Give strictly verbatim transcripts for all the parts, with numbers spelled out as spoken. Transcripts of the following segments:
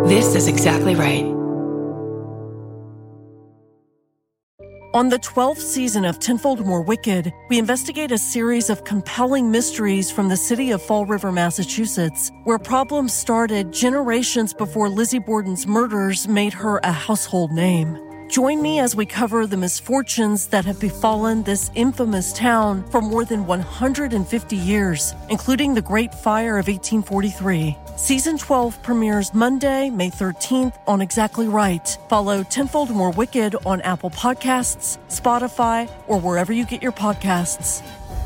This is exactly right. On the twelfth season of Tenfold More Wicked, we investigate a series of compelling mysteries from the city of Fall River, Massachusetts, where problems started generations before Lizzie Borden's murders made her a household name. Join me as we cover the misfortunes that have befallen this infamous town for more than one hundred fifty years, including the Great Fire of eighteen forty-three. Season twelve premieres Monday, May thirteenth on Exactly Right. Follow Tenfold More Wicked on Apple Podcasts, Spotify, or wherever you get your podcasts.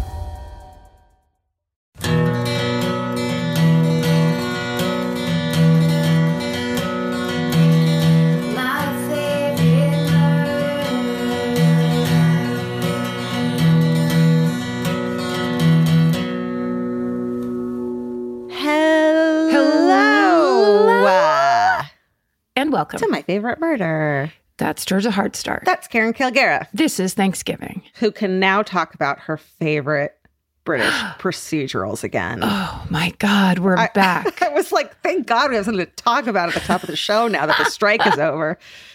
And welcome to My Favorite Murder. That's Georgia Hardstark. That's Karen Kilgara. This is Thanksgiving. Who can now talk about her favorite British procedurals again. Oh my God, we're I, back. I was like, thank God we have something to talk about at the top of the show now that the strike is over.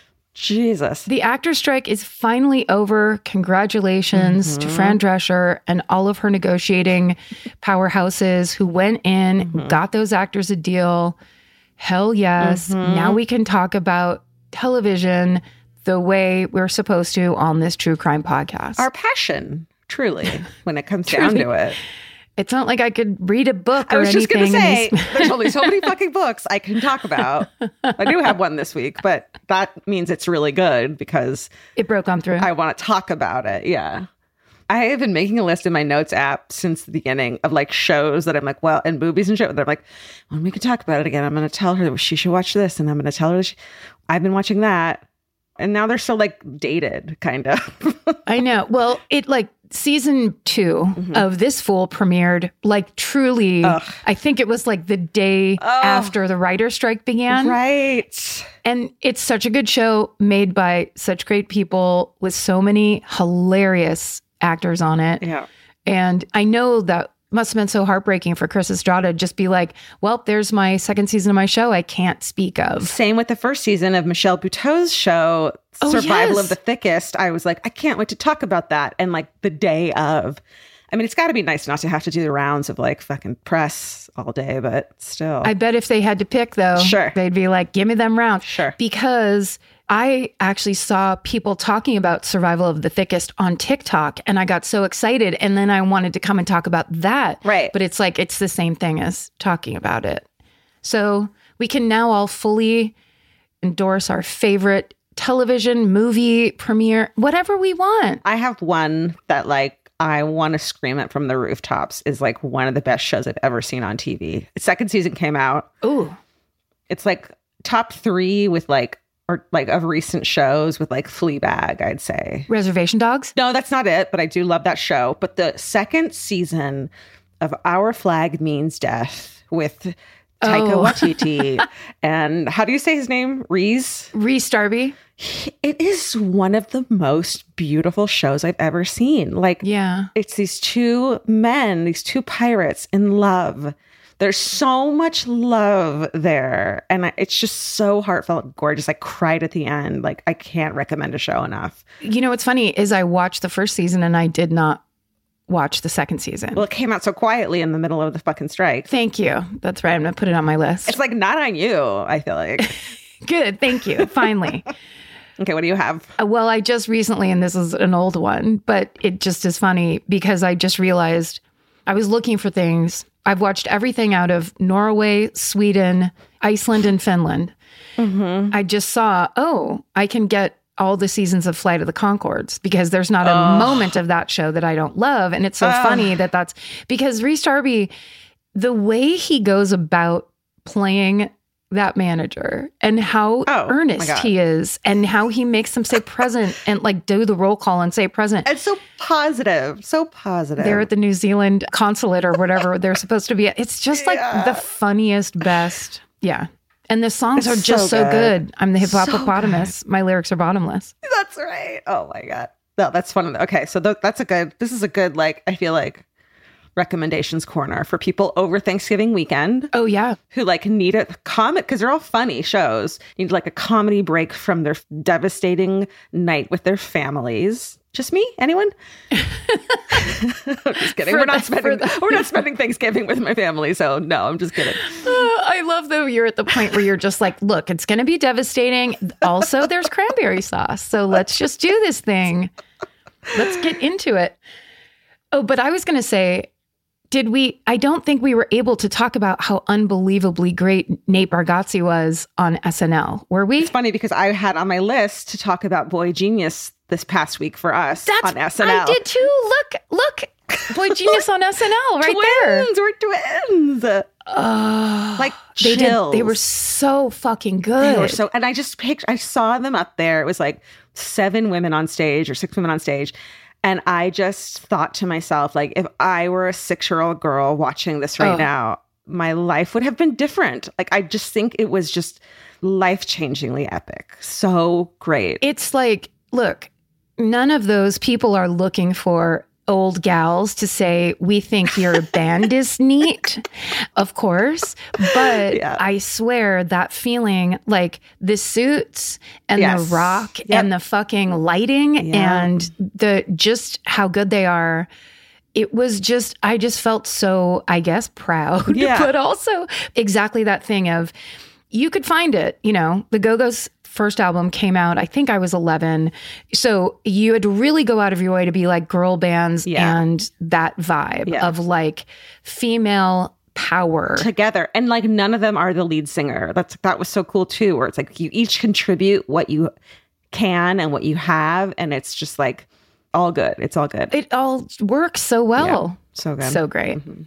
Jesus. The actors' strike is finally over. Congratulations mm-hmm. to Fran Drescher and all of her negotiating powerhouses who went in, mm-hmm. got those actors a deal. Hell yes. Mm-hmm. Now we can talk about television the way we're supposed to on this true crime podcast. Our passion, truly, when it comes down to it. It's not like I could read a book or I was anything. just going to say, these... there's only so many fucking books I can talk about. I do have one this week, but that means it's really good because... It broke on through. I want to talk about it, yeah. I have been making a list in my notes app since the beginning of like shows that I'm like, well, and movies and shit. That I'm like, when we can talk about it again, I'm going to tell her that she should watch this. And I'm going to tell her that she... I've been watching that. And now they're so like dated, kind of. I know. Well, it like season two mm-hmm. of this fool premiered like truly, Ugh. I think it was like the day oh. after the writer's strike began. Right. And it's such a good show made by such great people with so many hilarious actors on it. Yeah. And I know that must have been so heartbreaking for Chris Estrada to just be like, well, there's my second season of my show I can't speak of. Same with the first season of Michelle Buteau's show, oh, Survival yes. of the Thickest. I was like, I can't wait to talk about that. And like the day of, I mean, it's got to be nice not to have to do the rounds of like fucking press all day, but still. I bet if they had to pick though, sure. they'd be like, give me them rounds. Sure. Because I actually saw people talking about Survival of the Thickest on TikTok and I got so excited. And then I wanted to come and talk about that. Right. But it's like, it's the same thing as talking about it. So we can now all fully endorse our favorite television, movie, premiere, whatever we want. I have one that like, I want to scream it from the rooftops is like one of the best shows I've ever seen on T V. The second season came out. Ooh. It's like top three with like, or like of recent shows with like Fleabag, I'd say. Reservation Dogs? No, that's not it, but I do love that show. But the second season of Our Flag Means Death with Taika oh. Waititi and how do you say his name? Rhys? Rhys Darby. It is one of the most beautiful shows I've ever seen. Like, yeah, it's these two men, these two pirates in love. There's so much love there. And I, it's just so heartfelt and gorgeous. I cried at the end. Like, I can't recommend a show enough. You know, what's funny is I watched the first season and I did not watch the second season. Well, it came out so quietly in the middle of the fucking strike. Thank you. That's right. I'm going to put it on my list. It's like not on you, I feel like. Good. Thank you. Finally. Okay, what do you have? Uh, well, I just recently, and this is an old one, but it just is funny because I just realized I was looking for things. I've watched everything out of Norway, Sweden, Iceland, and Finland. Mm-hmm. I just saw, oh, I can get all the seasons of Flight of the Conchords because there's not a oh. moment of that show that I don't love. And it's so uh. funny that that's because Rhys Darby, the way he goes about playing that manager and how oh, earnest he is and how he makes them say present and like do the roll call and say present. It's so positive, so positive. They're at the New Zealand consulate or whatever they're supposed to be at. It's just like yeah. the funniest, best. Yeah. And the songs it's are just so good. so good. I'm the hippopotamus. So my lyrics are bottomless. That's right. Oh my God. No, that's fun. Okay. So th- that's a good, this is a good, like, I feel like recommendations corner for people over Thanksgiving weekend. Oh, yeah. Who like need a comic, because they're all funny shows, need like a comedy break from their devastating night with their families. Just me? Anyone? I'm just kidding. For we're not the, spending the, we're not spending Thanksgiving with my family, so no, I'm just kidding. Uh, I love though you're at the point where you're just like, look, it's going to be devastating. Also, there's cranberry sauce, so let's just do this thing. Let's get into it. Oh, but I was going to say, did we, I don't think we were able to talk about how unbelievably great Nate Bargatze was on S N L, were we? It's funny because I had on my list to talk about Boy Genius this past week for us That's, on S N L. I did too. Look, look. Boy Genius on S N L right twins, there. We're twins. Uh, like they chills. did. They were so fucking good. They were so, and I just pictured, I saw them up there. It was like seven women on stage or six women on stage. And I just thought to myself, like, if I were a six-year-old girl watching this right oh. now, my life would have been different. Like, I just think it was just life-changingly epic. So great. It's like, look, none of those people are looking for old gals to say, we think your band is neat, of course. But yeah. I swear that feeling, like the suits and yes. the rock yep. and the fucking lighting yeah. and the just how good they are. It was just, I just felt so, I guess, proud, yeah. but also exactly that thing of, you could find it, you know, the Go-Go's first album came out, I think I was eleven. So you had to really go out of your way to be like girl bands yeah. and that vibe yeah. of like female power together. And like none of them are the lead singer. That's that was so cool too, where it's like you each contribute what you can and what you have. And it's just like all good. It's all good. It all works so well. Yeah, so good. So great. Mm-hmm.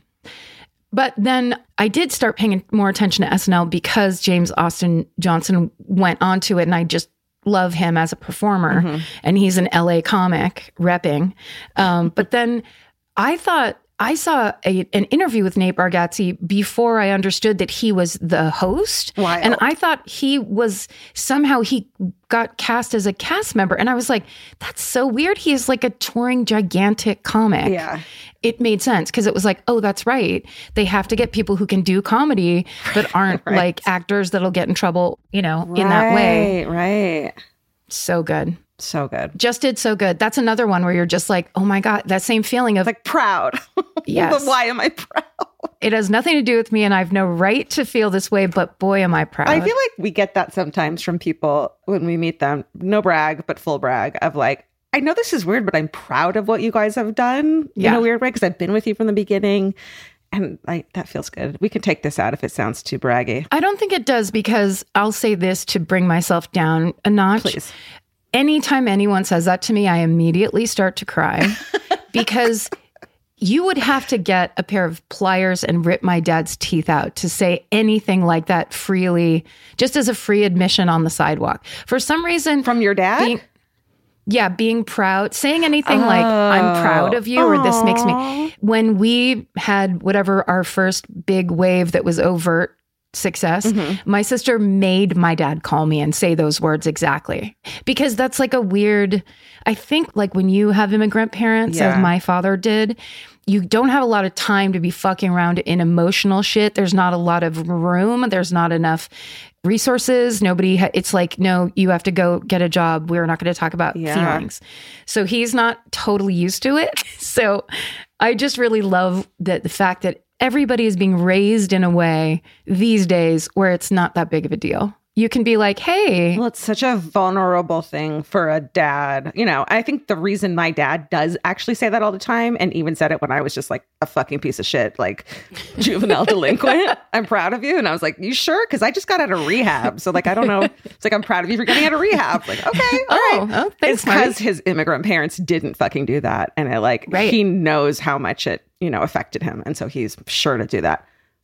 But then I did start paying more attention to S N L because James Austin Johnson went onto it, and I just love him as a performer. Mm-hmm. And he's an L A comic repping. Um, but then I thought I saw a, an interview with Nate Bargatze before I understood that he was the host. Wild. And I thought he was somehow he got cast as a cast member. And I was like, that's so weird. He is like a touring gigantic comic. Yeah. It made sense because it was like, oh, that's right. They have to get people who can do comedy, but aren't right. like actors that'll get in trouble, you know, right, in that way. Right. So good. So good. Just did so good. That's another one where you're just like, oh my God, that same feeling of like proud. Yes. But why am I proud? It has nothing to do with me and I have no right to feel this way, but boy, am I proud. I feel like we get that sometimes from people when we meet them. No brag, but full brag of like, I know this is weird, but I'm proud of what you guys have done yeah. in a weird way because I've been with you from the beginning. And like that feels good. We can take this out if it sounds too braggy. I don't think it does because I'll say this to bring myself down a notch. Please. Anytime anyone says that to me, I immediately start to cry because you would have to get a pair of pliers and rip my dad's teeth out to say anything like that freely, just as a free admission on the sidewalk. For some reason... From your dad? Being, yeah, being proud, saying anything oh. like, I'm proud of you, or this makes me... When we had whatever our first big wave that was overt success, mm-hmm. my sister made my dad call me and say those words exactly. Because that's like a weird... I think like when you have immigrant parents, yeah. as my father did... You don't have a lot of time to be fucking around in emotional shit. There's not a lot of room. There's not enough resources. Nobody, ha- it's like, no, you have to go get a job. We're not going to talk about yeah. feelings. So he's not totally used to it. So I just really love that the fact that everybody is being raised in a way these days where it's not that big of a deal. You can be like, hey. Well, it's such a vulnerable thing for a dad. You know, I think the reason my dad does actually say that all the time, and even said it when I was just like a fucking piece of shit, like juvenile delinquent, I'm proud of you. And I was like, you sure? Because I just got out of rehab. So like, I don't know. It's like, I'm proud of you for getting out of rehab. Like, okay, all oh, right. Oh, thanks, it's because his immigrant parents didn't fucking do that. And it like, right. he knows how much it, you know, affected him. And so he's sure to do that.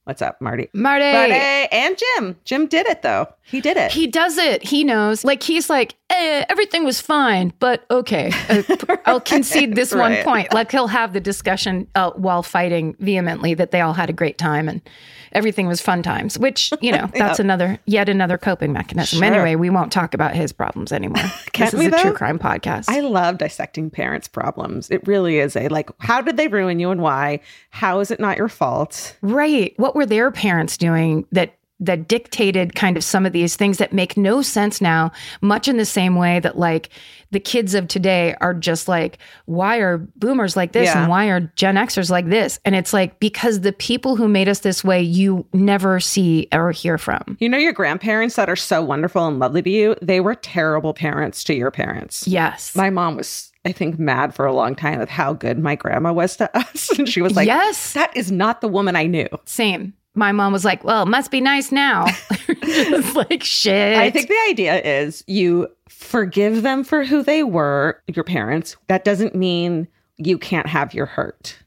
What's up, Marty? Marty. Marty and Jim. Jim did it, though. He did it. He does it. He knows. Like, he's like, eh, everything was fine, but okay. Uh, I'll concede this Right. one point. Like, he'll have the discussion uh, while fighting vehemently that they all had a great time and everything was fun times, which, you know, that's Yep. another, yet another coping mechanism. Sure. Anyway, we won't talk about his problems anymore. Can't this is we, a though? true crime podcast. I love dissecting parents' problems. It really is a, like, how did they ruin you and why? How is it not your fault? Right. What were their parents doing that that dictated kind of some of these things that make no sense now, much in the same way that like the kids of today are just like, why are boomers like this Yeah. and why are Gen Xers like this? And it's like, because the people who made us this way, you never see or hear from. You know, your grandparents that are so wonderful and lovely to you, they were terrible parents to your parents. Yes. My mom was, I think, mad for a long time with how good my grandma was to us. And she was like, Yes. that is not the woman I knew. Same. My mom was like, well, it must be nice now. Just like, shit. I think the idea is you forgive them for who they were, your parents. That doesn't mean you can't have your hurt.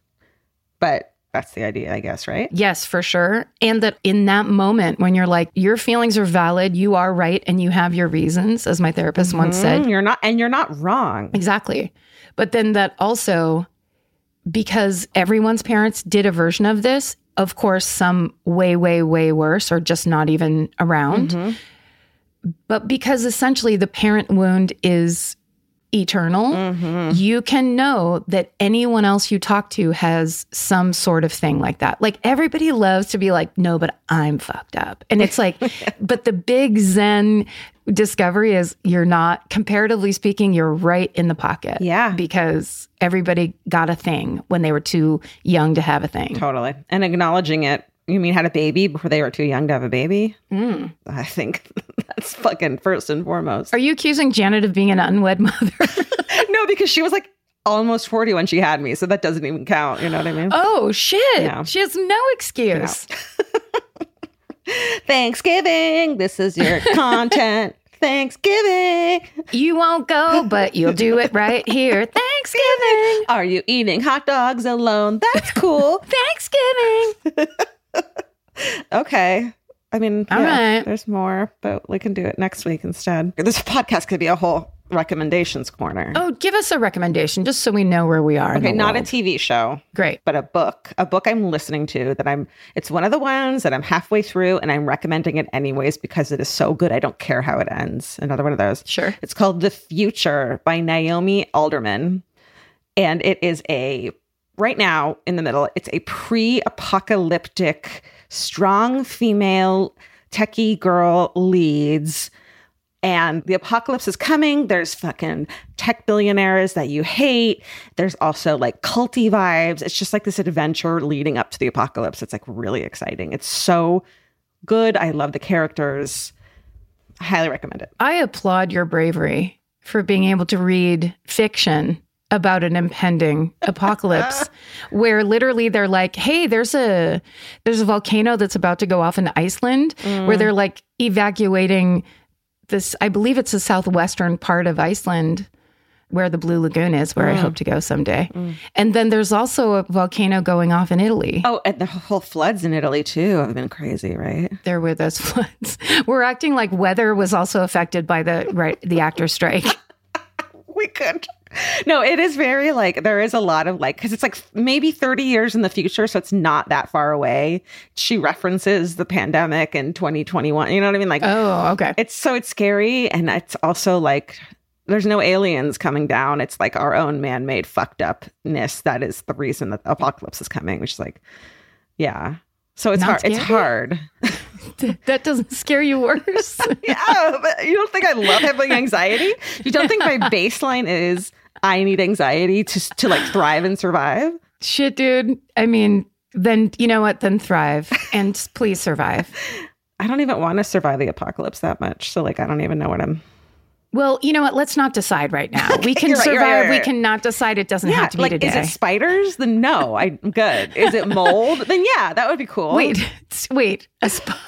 But that's the idea, I guess, right? Yes, for sure. And that in that moment when you're like, your feelings are valid, you are right, and you have your reasons, as my therapist once said. Mm, you're not, and you're not wrong. Exactly. But then that also, because everyone's parents did a version of this, of course, some way, way, way worse or just not even around. Mm-hmm. But because essentially the parent wound is eternal, Mm-hmm. you can know that anyone else you talk to has some sort of thing like that. Like everybody loves to be like, no, but I'm fucked up. And it's like, but the big Zen discovery is you're not, comparatively speaking, you're right in the pocket. Yeah. Because everybody got a thing when they were too young to have a thing. Totally. And acknowledging it. You mean had a baby before they were too young to have a baby? Mm. I think that's fucking first and foremost. Are you accusing Janet of being an unwed mother? No, because she was like almost forty when she had me. So that doesn't even count. You know what I mean? Oh, shit. Yeah. She has no excuse. Thanksgiving. This is your content. Thanksgiving. You won't go, but you'll do it right here. Thanksgiving. Are you eating hot dogs alone? That's cool. Thanksgiving. Okay. I mean, All yeah, right. there's more, but we can do it next week instead. This podcast could be a whole recommendations corner. Oh, give us a recommendation just so we know where we are. in okay, the not a world. T V show. Great. But a book, a book I'm listening to that I'm, it's one of the ones that I'm halfway through and I'm recommending it anyways because it is so good. I don't care how it ends. Another one of those. Sure. It's called The Future by Naomi Alderman. And it is a, right now in the middle, it's a pre-apocalyptic, strong female techie girl leads. And the apocalypse is coming. There's fucking tech billionaires that you hate. There's also like culty vibes. It's just like this adventure leading up to the apocalypse. It's like really exciting. It's so good. I love the characters. I highly recommend it. I applaud your bravery for being able to read fiction about an impending apocalypse where literally they're like, hey, there's a there's a volcano that's about to go off in Iceland Mm. where they're like evacuating this, I believe it's the southwestern part of Iceland where the Blue Lagoon is, where I hope to go someday. And then there's also a volcano going off in Italy. Oh, and the whole floods in Italy too have been crazy, right? There were those floods. We're acting like weather was also affected by the right the actor strike. We could. No, it is very like, there is a lot of like, because it's like maybe thirty years in the future, so it's not that far away. She references the pandemic in twenty twenty-one. You know what I mean? Like, Oh, okay. it's so it's scary. And it's also like, there's no aliens coming down. It's like our own man-made fucked upness. That is the reason that the apocalypse is coming, which is like, yeah. So it's Not hard. It's scary? hard. That doesn't scare you worse? Yeah, but you don't think I love having anxiety? You don't think my baseline is I need anxiety to to like thrive and survive? Shit, dude. I mean, then you know what? Then thrive and please survive. I don't even want to survive the apocalypse that much. So like, I don't even know what I'm. Well, you know what? Let's not decide right now. We can You're right, survive. you're right, you're We right. cannot decide. It doesn't have to be like, today. is it spiders? Then no, I'm good. Is it mold? Then yeah, that would be cool. Wait, s- wait. A sp-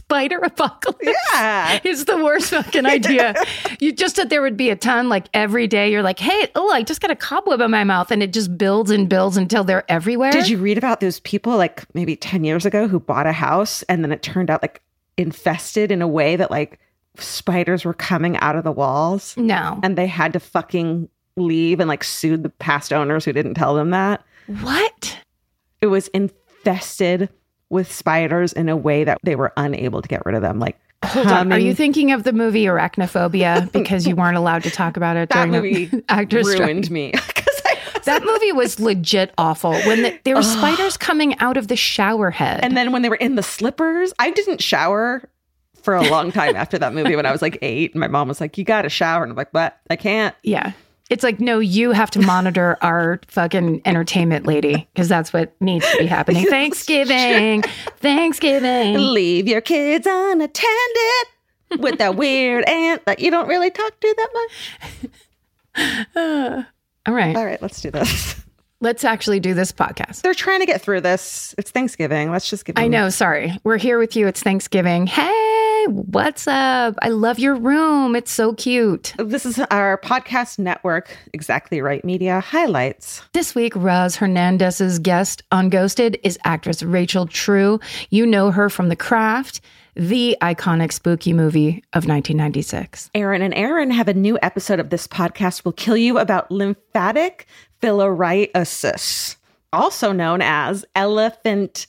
spider apocalypse Yeah. is the worst fucking idea. You just said there would be a ton, like every day. You're like, hey, oh, I just got a cobweb in my mouth, and it just builds and builds until they're everywhere. Did you read about those people like maybe ten years ago who bought a house and then it turned out like infested in a way that like spiders were coming out of the walls? No. And they had to fucking leave and like sued the past owners who didn't tell them that. What? It was infested with spiders in a way that they were unable to get rid of them. Like, hold on. Are you thinking of the movie Arachnophobia because you weren't allowed to talk about it that during movie the actors ruined strike? me? I, That movie was legit awful. When the, there were spiders coming out of the shower head. and then when they were in the slippers, I didn't shower for a long time after that movie when I was like eight. And my mom was like, you got to shower. And I'm like, what? I can't. Yeah. It's like, no, you have to monitor our fucking entertainment lady because that's what needs to be happening. Thanksgiving. Thanksgiving. Leave your kids unattended with that weird aunt that you don't really talk to that much. Uh, all right. All right, let's do this. Let's actually do this podcast. They're trying to get through this. It's Thanksgiving. Let's just give them. I know. Sorry. We're here with you. It's Thanksgiving. Hey, what's up? I love your room. It's so cute. This is our podcast network, Exactly Right Media highlights. This week, Roz Hernandez's guest on Ghosted is actress Rachel True. You know her from The Craft, the iconic spooky movie of nineteen ninety-six. Aaron and Aaron have a new episode of this podcast will kill you about lymphatic filariasis, also known as elephantiasis,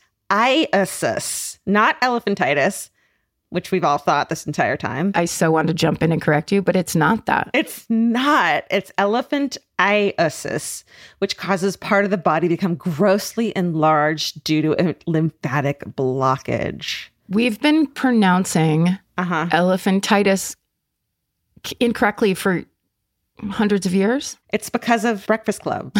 not elephantitis, which we've all thought this entire time. I so want to jump in and correct you, but it's not that. It's not. It's elephantiasis, which causes part of the body to become grossly enlarged due to a lymphatic blockage. We've been pronouncing Uh-huh. elephantitis incorrectly for hundreds of years. It's because of Breakfast Club.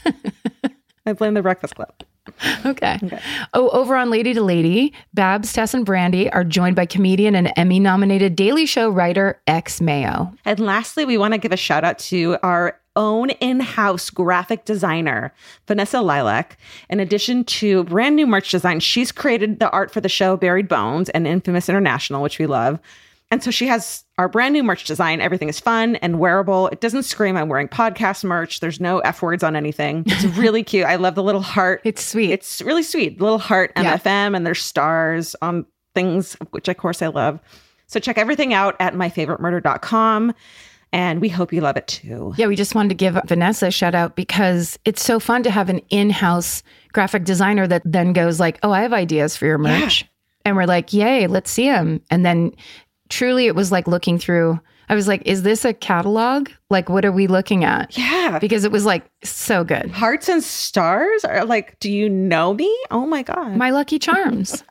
I blame the Breakfast Club. Okay. okay. Oh, over on Lady to Lady, Babs, Tess, and Brandy are joined by comedian and Emmy-nominated Daily Show writer X Mayo. And lastly, we want to give a shout out to our own in-house graphic designer, Vanessa Lilac. In addition to brand new merch design, she's created the art for the show Buried Bones and Infamous International, which we love. And so she has our brand new merch design. Everything is fun and wearable. It doesn't scream, I'm wearing podcast merch. There's no F words on anything. It's really cute. I love the little heart. It's sweet. It's really sweet. Little heart M F M, yeah. And there's stars on things, which of course I love. So check everything out at my favorite murder dot com. And we hope you love it too. Yeah, we just wanted to give Vanessa a shout out because it's so fun to have an in-house graphic designer that then goes like, oh, I have ideas for your merch. Yeah. And we're like, yay, let's see them. And then truly it was like looking through, I was like, is this a catalog? Like, what are we looking at? Yeah. Because it was like so good. Hearts and stars are like, do you know me? Oh my God. My Lucky Charms.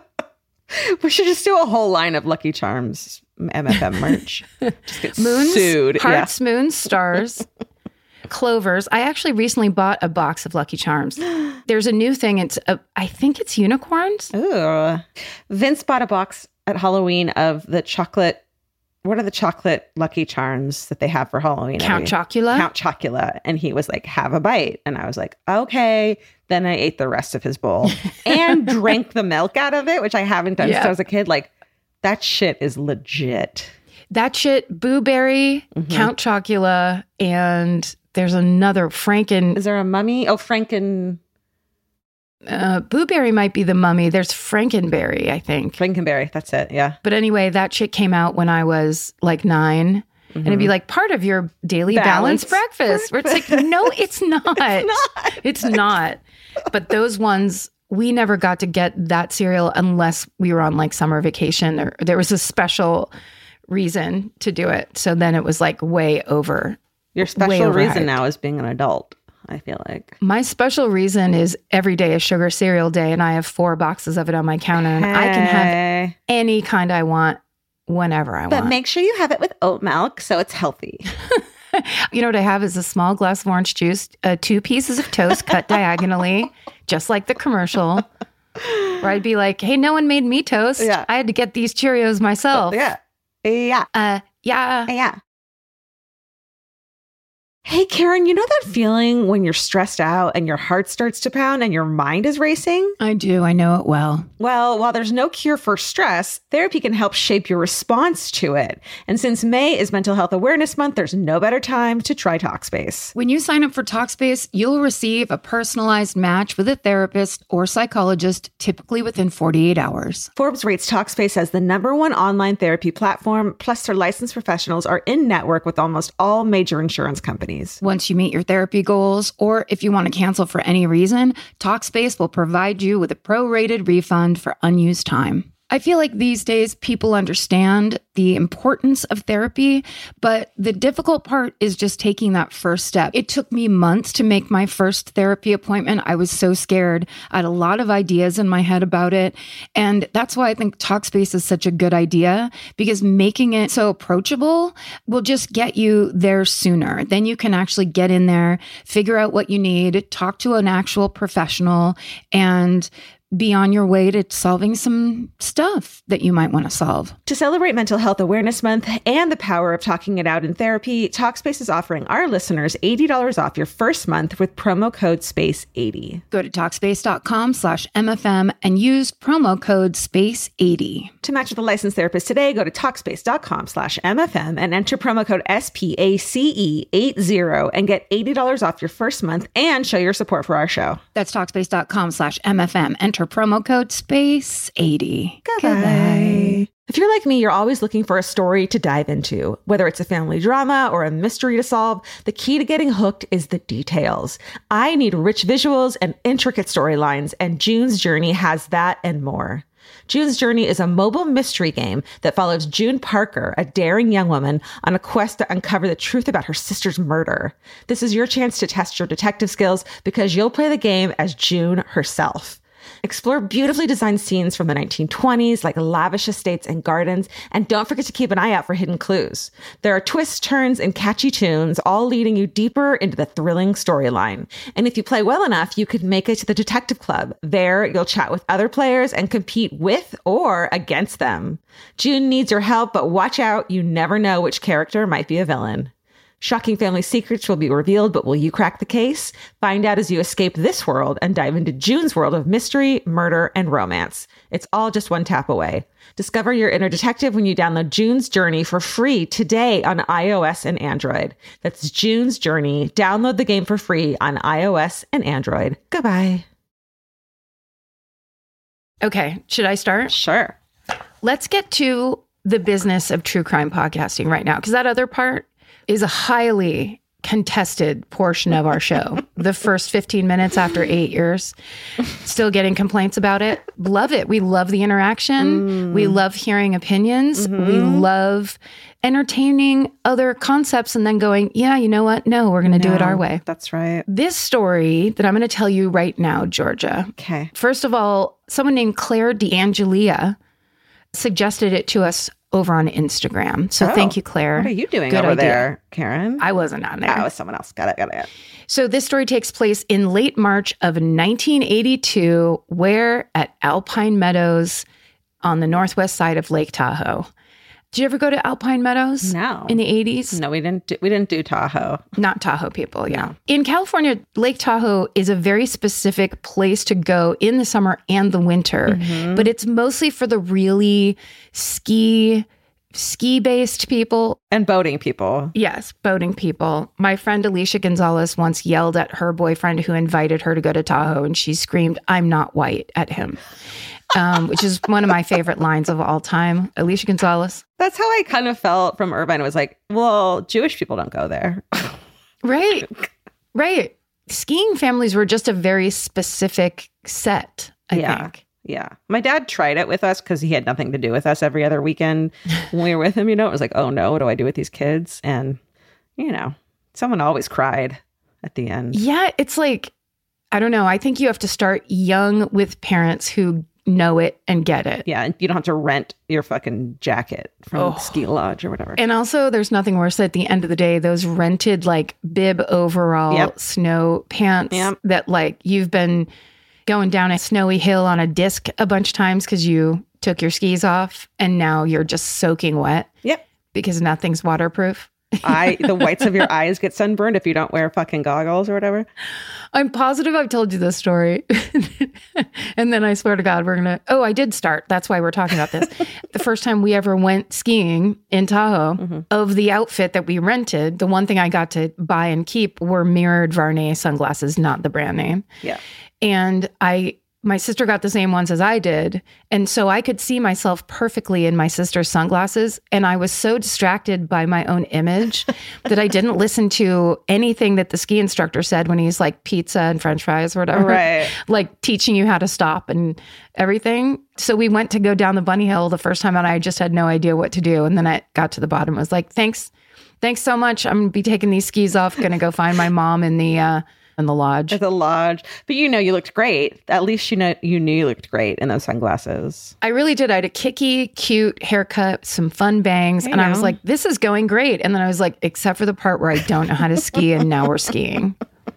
We should just do a whole line of Lucky Charms M F M merch. Just get moons, sued. Hearts, yeah. moons, stars, clovers. I actually recently bought a box of Lucky Charms. There's a new thing. It's a, I think it's unicorns. Ooh. Vince bought a box at Halloween of the chocolate. What are the chocolate Lucky Charms that they have for Halloween? Count Chocula? Count Chocula. And he was like, have a bite. And I was like, okay. Then I ate the rest of his bowl and drank the milk out of it, which I haven't done yeah. since I was a kid. Like, that shit is legit. That shit, Boo Berry, mm-hmm. Count Chocula, and there's another Franken. Is there a mummy? Oh, Franken. Uh, Boo Berry might be the mummy. There's Frankenberry, I think. Frankenberry, that's it, yeah. But anyway, that shit came out when I was like nine. Mm-hmm. And it'd be like part of your daily Balance balanced breakfast. Where it's like, no, it's not. It's not. It's not. But those ones, we never got to get that cereal unless we were on like summer vacation or there was a special reason to do it. So then it was like way over. Your special reason now is being an adult, I feel like. My special reason is every day is sugar cereal day, and I have four boxes of it on my counter, and hey. I can have any kind I want whenever I but want. But make sure you have it with oat milk so it's healthy. You know what I have is a small glass of orange juice, uh, two pieces of toast cut diagonally, just like the commercial, where I'd be like, hey, no one made me toast. Yeah. I had to get these Cheerios myself. Yeah. Yeah. Uh, yeah. Yeah. Hey, Karen, you know that feeling when you're stressed out and your heart starts to pound and your mind is racing? I do. I know it well. Well, while there's no cure for stress, therapy can help shape your response to it. And since May is Mental Health Awareness Month, there's no better time to try Talkspace. When you sign up for Talkspace, you'll receive a personalized match with a therapist or psychologist, typically within forty-eight hours. Forbes rates Talkspace as the number one online therapy platform, plus their licensed professionals are in network with almost all major insurance companies. Once you meet your therapy goals, or if you want to cancel for any reason, Talkspace will provide you with a prorated refund for unused time. I feel like these days people understand the importance of therapy, but the difficult part is just taking that first step. It took me months to make my first therapy appointment. I was so scared. I had a lot of ideas in my head about it. And that's why I think Talkspace is such a good idea, because making it so approachable will just get you there sooner. Then you can actually get in there, figure out what you need, talk to an actual professional, and be on your way to solving some stuff that you might want to solve. To celebrate Mental Health Awareness Month and the power of talking it out in therapy, Talkspace is offering our listeners eighty dollars off your first month with promo code space eighty. Go to Talkspace.com slash MFM and use promo code space eighty. To match with a licensed therapist today, go to Talkspace.com slash MFM and enter promo code S P A C E eighty and get eighty dollars off your first month and show your support for our show. That's Talkspace.com slash MFM. Enter promo code space eighty. Goodbye. Goodbye. If you're like me, you're always looking for a story to dive into. Whether it's a family drama or a mystery to solve, the key to getting hooked is the details. I need rich visuals and intricate storylines, and June's Journey has that and more. June's Journey is a mobile mystery game that follows June Parker, a daring young woman, on a quest to uncover the truth about her sister's murder. This is your chance to test your detective skills because you'll play the game as June herself. Explore beautifully designed scenes from the nineteen twenties, like lavish estates and gardens, and don't forget to keep an eye out for hidden clues. There are twists, turns, and catchy tunes, all leading you deeper into the thrilling storyline. And if you play well enough, you could make it to the Detective Club. There, you'll chat with other players and compete with or against them. June needs your help, but watch out, you never know which character might be a villain. Shocking family secrets will be revealed, but will you crack the case? Find out as you escape this world and dive into June's world of mystery, murder, and romance. It's all just one tap away. Discover your inner detective when you download June's Journey for free today on iOS and Android. That's June's Journey. Download the game for free on iOS and Android. Goodbye. Okay, should I start? Sure. Let's get to the business of true crime podcasting right now, because that other part is a highly contested portion of our show. The first fifteen minutes after eight years, still getting complaints about it. Love it. We love the interaction. Mm. We love hearing opinions. Mm-hmm. We love entertaining other concepts and then going, yeah, you know what? No, we're going to no, do it our way. That's right. This story that I'm going to tell you right now, Georgia. Okay. First of all, someone named Claire D'Angelia suggested it to us over on Instagram. So oh, thank you, Claire. What are you doing Good over idea. there, Karen? I wasn't on there. Oh, it was someone else. Got it, got it. So this story takes place in late March of nineteen eighty-two, where at Alpine Meadows on the northwest side of Lake Tahoe. Did you ever go to Alpine Meadows? No. In the eighties? No, we didn't do, we didn't do Tahoe. Not Tahoe people, yeah. No. In California, Lake Tahoe is a very specific place to go in the summer and the winter, mm-hmm. but it's mostly for the really ski ski-based people. And boating people. Yes, boating people. My friend Alicia Gonzalez once yelled at her boyfriend who invited her to go to Tahoe, and she screamed, "I'm not white," at him. Um, which is one of my favorite lines of all time. Alicia Gonzalez. That's how I kind of felt from Irvine. It was like, well, Jewish people don't go there. Right. Right. Skiing families were just a very specific set, I yeah. think. Yeah. My dad tried it with us because he had nothing to do with us every other weekend when we were with him. You know, it was like, oh no, what do I do with these kids? And, you know, someone always cried at the end. Yeah. It's like, I don't know. I think you have to start young with parents who know it and get it. Yeah. And you don't have to rent your fucking jacket from oh. the ski lodge or whatever. And also there's nothing worse at the end of the day, those rented like bib overall yep. snow pants yep. that like you've been going down a snowy hill on a disc a bunch of times because you took your skis off and now you're just soaking wet. Yep. Because nothing's waterproof. eye, the whites of your eyes get sunburned if you don't wear fucking goggles or whatever. I'm positive I've told you this story. And then I swear to God, we're going to, oh, I did start. That's why we're talking about this. The first time we ever went skiing in Tahoe, mm-hmm. of the outfit that we rented, the one thing I got to buy and keep were mirrored Varney sunglasses, not the brand name. Yeah. And I, my sister got the same ones as I did. And so I could see myself perfectly in my sister's sunglasses. And I was so distracted by my own image that I didn't listen to anything that the ski instructor said when he's like pizza and French fries or whatever, right. like teaching you how to stop and everything. So we went to go down the bunny hill the first time and I just had no idea what to do. And then I got to the bottom. I was like, thanks. Thanks so much. I'm going to be taking these skis off. Going to go find my mom in the, uh, in the lodge. At the lodge. But you know, you looked great. At least you know you knew you looked great in those sunglasses. I really did. I had a kicky, cute haircut, some fun bangs. I and know. I was like, this is going great. And then I was like, except for the part where I don't know how to ski and now we're skiing.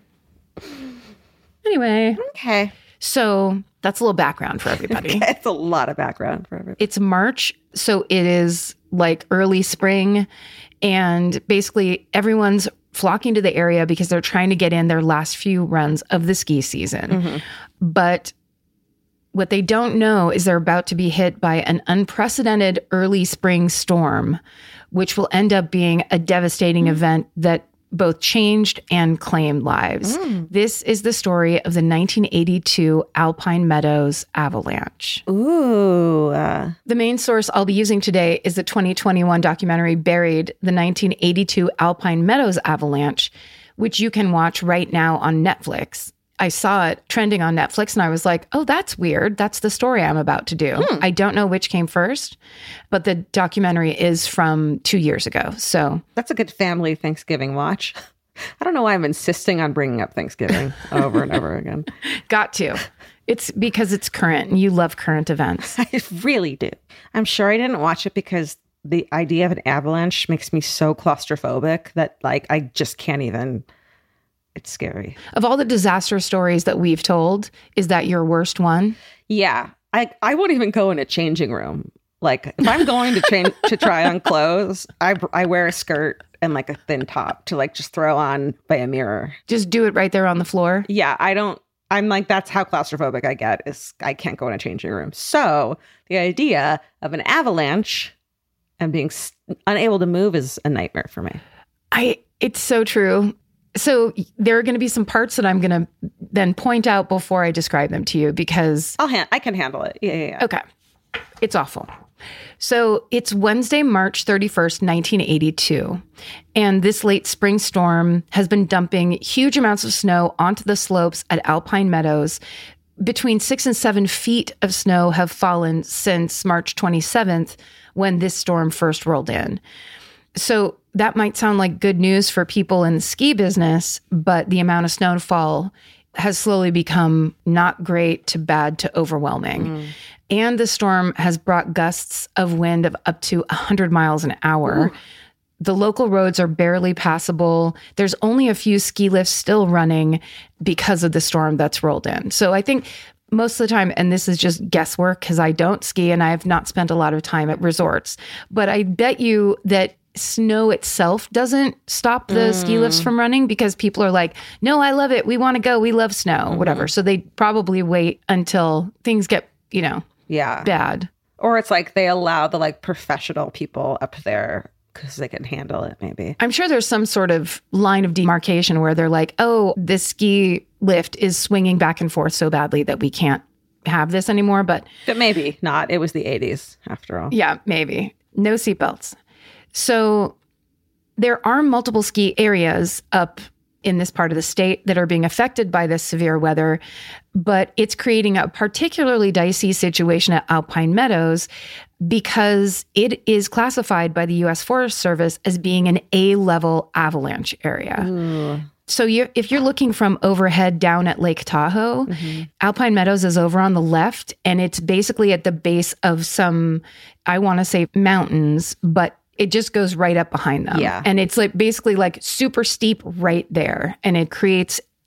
Anyway. Okay. So that's a little background for everybody. Okay. It's a lot of background for everybody. It's March. So it is like early spring. And basically everyone's flocking to the area because they're trying to get in their last few runs of the ski season. Mm-hmm. But what they don't know is they're about to be hit by an unprecedented early spring storm, which will end up being a devastating mm-hmm. event that both changed and claimed lives. Mm. This is the story of the nineteen eighty-two Alpine Meadows avalanche. Ooh. Uh. The main source I'll be using today is the twenty twenty-one documentary Buried, the nineteen eighty-two Alpine Meadows avalanche, which you can watch right now on Netflix. I saw it trending on Netflix and I was like, oh, that's weird. That's the story I'm about to do. Hmm. I don't know which came first, but the documentary is from two years ago. So that's a good family Thanksgiving watch. I don't know why I'm insisting on bringing up Thanksgiving over and over again. Got to. It's because it's current and you love current events. I really do. I'm sure I didn't watch it because the idea of an avalanche makes me so claustrophobic that like I just can't even... It's scary. Of all the disaster stories that we've told, is that your worst one? Yeah. I, I won't even go in a changing room. Like if I'm going to change to try on clothes, I, I wear a skirt and like a thin top to like just throw on by a mirror. Just do it right there on the floor? Yeah. I don't, I'm like, that's how claustrophobic I get is I can't go in a changing room. So the idea of an avalanche and being unable to move is a nightmare for me. I, it's so true. So there are going to be some parts that I'm going to then point out before I describe them to you because... I'll ha- I can handle it. Yeah, yeah, yeah. Okay. It's awful. So it's Wednesday, March thirty-first, nineteen eighty-two. And this late spring storm has been dumping huge amounts of snow onto the slopes at Alpine Meadows. Between six and seven feet of snow have fallen since March twenty-seventh, when this storm first rolled in. So that might sound like good news for people in the ski business, but the amount of snowfall has slowly become not great to bad to overwhelming. Mm. And the storm has brought gusts of wind of up to one hundred miles an hour. Ooh. The local roads are barely passable. There's only a few ski lifts still running because of the storm that's rolled in. So I think most of the time, and this is just guesswork because I don't ski and I have not spent a lot of time at resorts, but I bet you that snow itself doesn't stop the mm. ski lifts from running because people are like, no, I love it. We want to go. We love snow, mm-hmm. whatever. So they probably wait until things get, you know, yeah, bad. Or it's like they allow the like professional people up there because they can handle it maybe. I'm sure there's some sort of line of demarcation where they're like, oh, this ski lift is swinging back and forth so badly that we can't have this anymore. But, but maybe not. It was the eighties after all. Yeah, maybe. No seatbelts. So there are multiple ski areas up in this part of the state that are being affected by this severe weather, but it's creating a particularly dicey situation at Alpine Meadows because it is classified by the U S Forest Service as being an A-level avalanche area. Ooh. So you're, if you're looking from overhead down at Lake Tahoe, mm-hmm. Alpine Meadows is over on the left, and it's basically at the base of some, I want to say mountains, but it just goes right up behind them. Yeah. And it's like basically like super steep right there. And it creates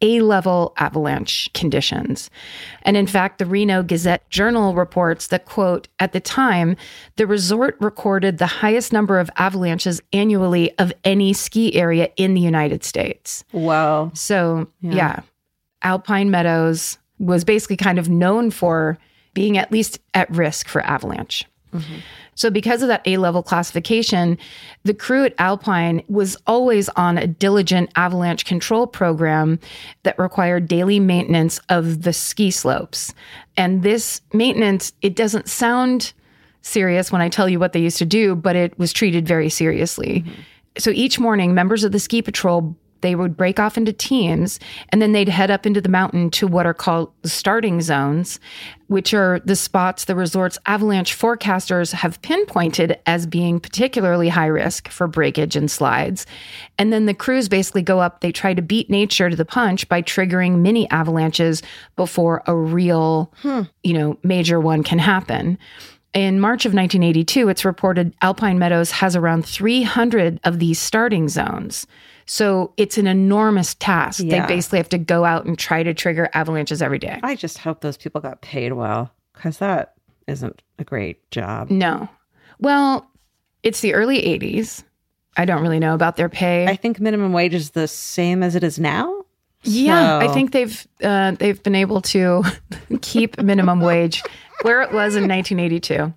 A-level avalanche conditions. And in fact, the Reno Gazette Journal reports that, quote, at the time, the resort recorded the highest number of avalanches annually of any ski area in the United States. Wow. So, Yeah. yeah, Alpine Meadows was basically kind of known for being at least at risk for avalanche. Mm-hmm. So because of that A-level classification, the crew at Alpine was always on a diligent avalanche control program that required daily maintenance of the ski slopes. And this maintenance, it doesn't sound serious when I tell you what they used to do, but it was treated very seriously. Mm-hmm. So each morning, members of the ski patrol, they would break off into teams, and then they'd head up into the mountain to what are called the starting zones, which are the spots the resort's avalanche forecasters have pinpointed as being particularly high risk for breakage and slides. And then the crews basically go up, they try to beat nature to the punch by triggering mini avalanches before a real, hmm. you know, major one can happen. In March of nineteen eighty-two, it's reported Alpine Meadows has around three hundred of these starting zones. So it's an enormous task. Yeah. They basically have to go out and try to trigger avalanches every day. I just hope those people got paid well, because that isn't a great job. No. Well, it's the early eighties. I don't really know about their pay. I think minimum wage is the same as it is now. Yeah, So- I think they've uh, they've been able to keep minimum wage where it was in nineteen eighty-two.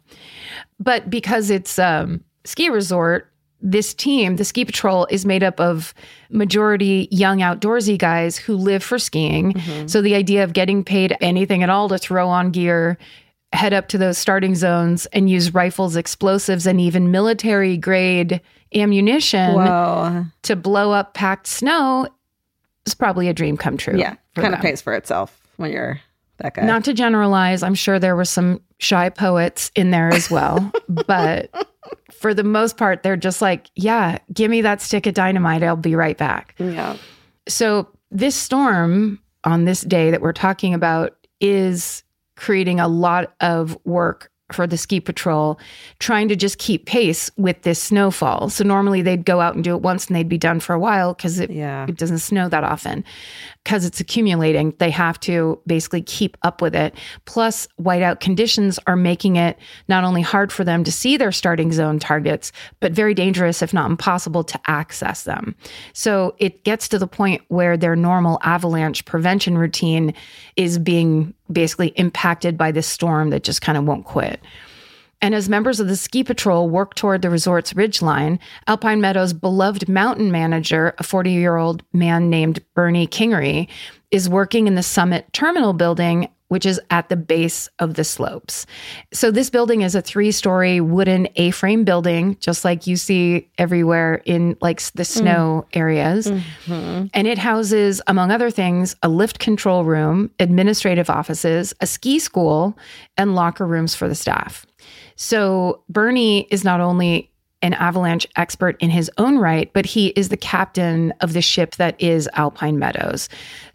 But because it's um, ski resort, this team, the ski patrol, is made up of majority young outdoorsy guys who live for skiing. Mm-hmm. So the idea of getting paid anything at all to throw on gear, head up to those starting zones and use rifles, explosives, and even military grade ammunition Whoa. to blow up packed snow is probably a dream come true. Yeah, kind of them. pays for itself when you're that guy. Not to generalize, I'm sure there were some shy poets in there as well, but for the most part, they're just like, yeah, give me that stick of dynamite. I'll be right back. Yeah. So this storm on this day that we're talking about is creating a lot of work for the ski patrol, trying to just keep pace with this snowfall. So normally they'd go out and do it once and they'd be done for a while because it, Yeah. it doesn't snow that often. Because it's accumulating, they have to basically keep up with it. Plus, whiteout conditions are making it not only hard for them to see their starting zone targets, but very dangerous, if not impossible, to access them. So it gets to the point where their normal avalanche prevention routine is being basically impacted by this storm that just kind of won't quit. And as members of the ski patrol work toward the resort's ridgeline, Alpine Meadows' beloved mountain manager, a forty-year-old man named Bernie Kingery, is working in the Summit Terminal building, which is at the base of the slopes. So this building is a three-story wooden A-frame building, just like you see everywhere in like the snow mm. areas. Mm-hmm. And it houses, among other things, a lift control room, administrative offices, a ski school, and locker rooms for the staff. So Bernie is not only an avalanche expert in his own right, but he is the captain of the ship that is Alpine Meadows.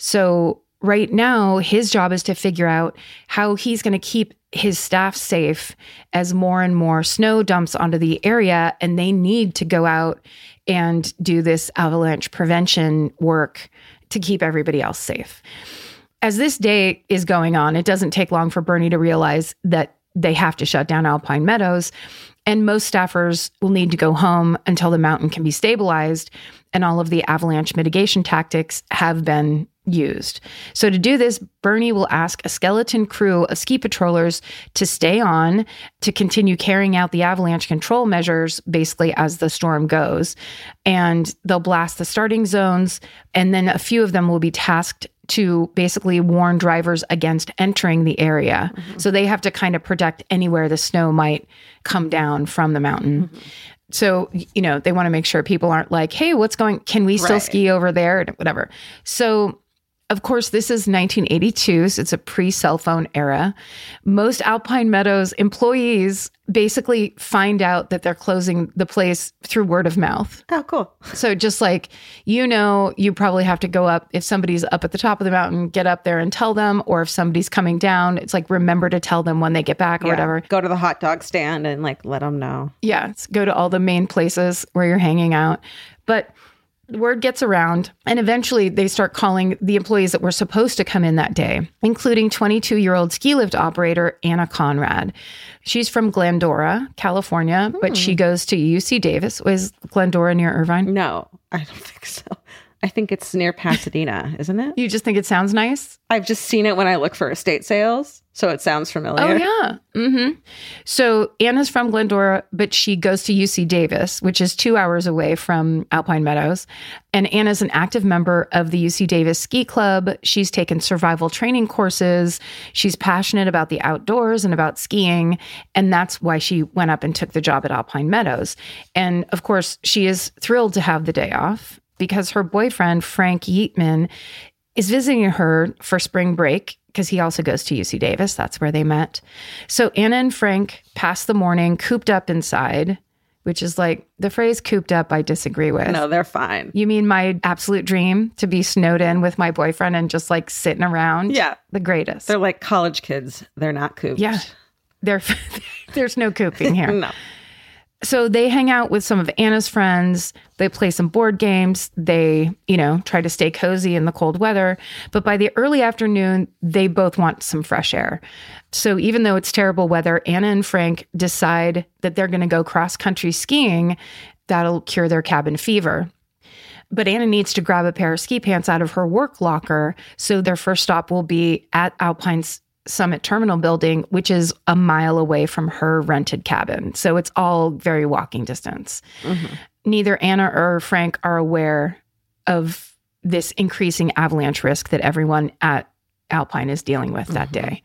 So right now, his job is to figure out how he's going to keep his staff safe as more and more snow dumps onto the area, and they need to go out and do this avalanche prevention work to keep everybody else safe. As this day is going on, it doesn't take long for Bernie to realize that they have to shut down Alpine Meadows, and most staffers will need to go home until the mountain can be stabilized and all of the avalanche mitigation tactics have been used. So to do this, Bernie will ask a skeleton crew of ski patrollers to stay on to continue carrying out the avalanche control measures basically as the storm goes. And they'll blast the starting zones, and then a few of them will be tasked to basically warn drivers against entering the area. Mm-hmm. So they have to kind of protect anywhere the snow might come down from the mountain. Mm-hmm. So, you know, they want to make sure people aren't like, hey, what's going, can we still right. ski over there? Whatever. So, of course, this is nineteen eighty-two, so it's a pre-cell phone era. Most Alpine Meadows employees basically find out that they're closing the place through word of mouth. Oh, cool. So just like, you know, you probably have to go up. If somebody's up at the top of the mountain, get up there and tell them. Or if somebody's coming down, it's like, remember to tell them when they get back or Yeah. whatever. Go to the hot dog stand and like let them know. Yeah, it's go to all the main places where you're hanging out. But Word gets around, and eventually they start calling the employees that were supposed to come in that day, including twenty-two-year-old ski lift operator Anna Conrad. She's from Glendora, California, hmm. but she goes to U C Davis. Was Glendora near Irvine? No, I don't think so. I think it's near Pasadena, isn't it? You just think it sounds nice? I've just seen it when I look for estate sales, so it sounds familiar. Oh, yeah. Mm-hmm. So Anna's from Glendora, but she goes to U C Davis, which is two hours away from Alpine Meadows. And Anna's an active member of the U C Davis Ski Club. She's taken survival training courses. She's passionate about the outdoors and about skiing. And that's why she went up and took the job at Alpine Meadows. And of course, she is thrilled to have the day off, because her boyfriend, Frank Yeatman, is visiting her for spring break because he also goes to U C Davis. That's where they met. So Anna and Frank pass the morning cooped up inside, which is like the phrase cooped up I disagree with. No, they're fine. You mean my absolute dream to be snowed in with my boyfriend and just like sitting around? Yeah. The greatest. They're like college kids. They're not cooped. Yeah. They're, there's no cooping here. No. So they hang out with some of Anna's friends. They play some board games. They, you know, try to stay cozy in the cold weather. But by the early afternoon, they both want some fresh air. So even though it's terrible weather, Anna and Frank decide that they're going to go cross-country skiing. That'll cure their cabin fever. But Anna needs to grab a pair of ski pants out of her work locker. So their first stop will be at Alpine's Summit Terminal building, which is a mile away from her rented cabin. So it's all very walking distance. Mm-hmm. Neither Anna or Frank are aware of this increasing avalanche risk that everyone at Alpine is dealing with mm-hmm. that day.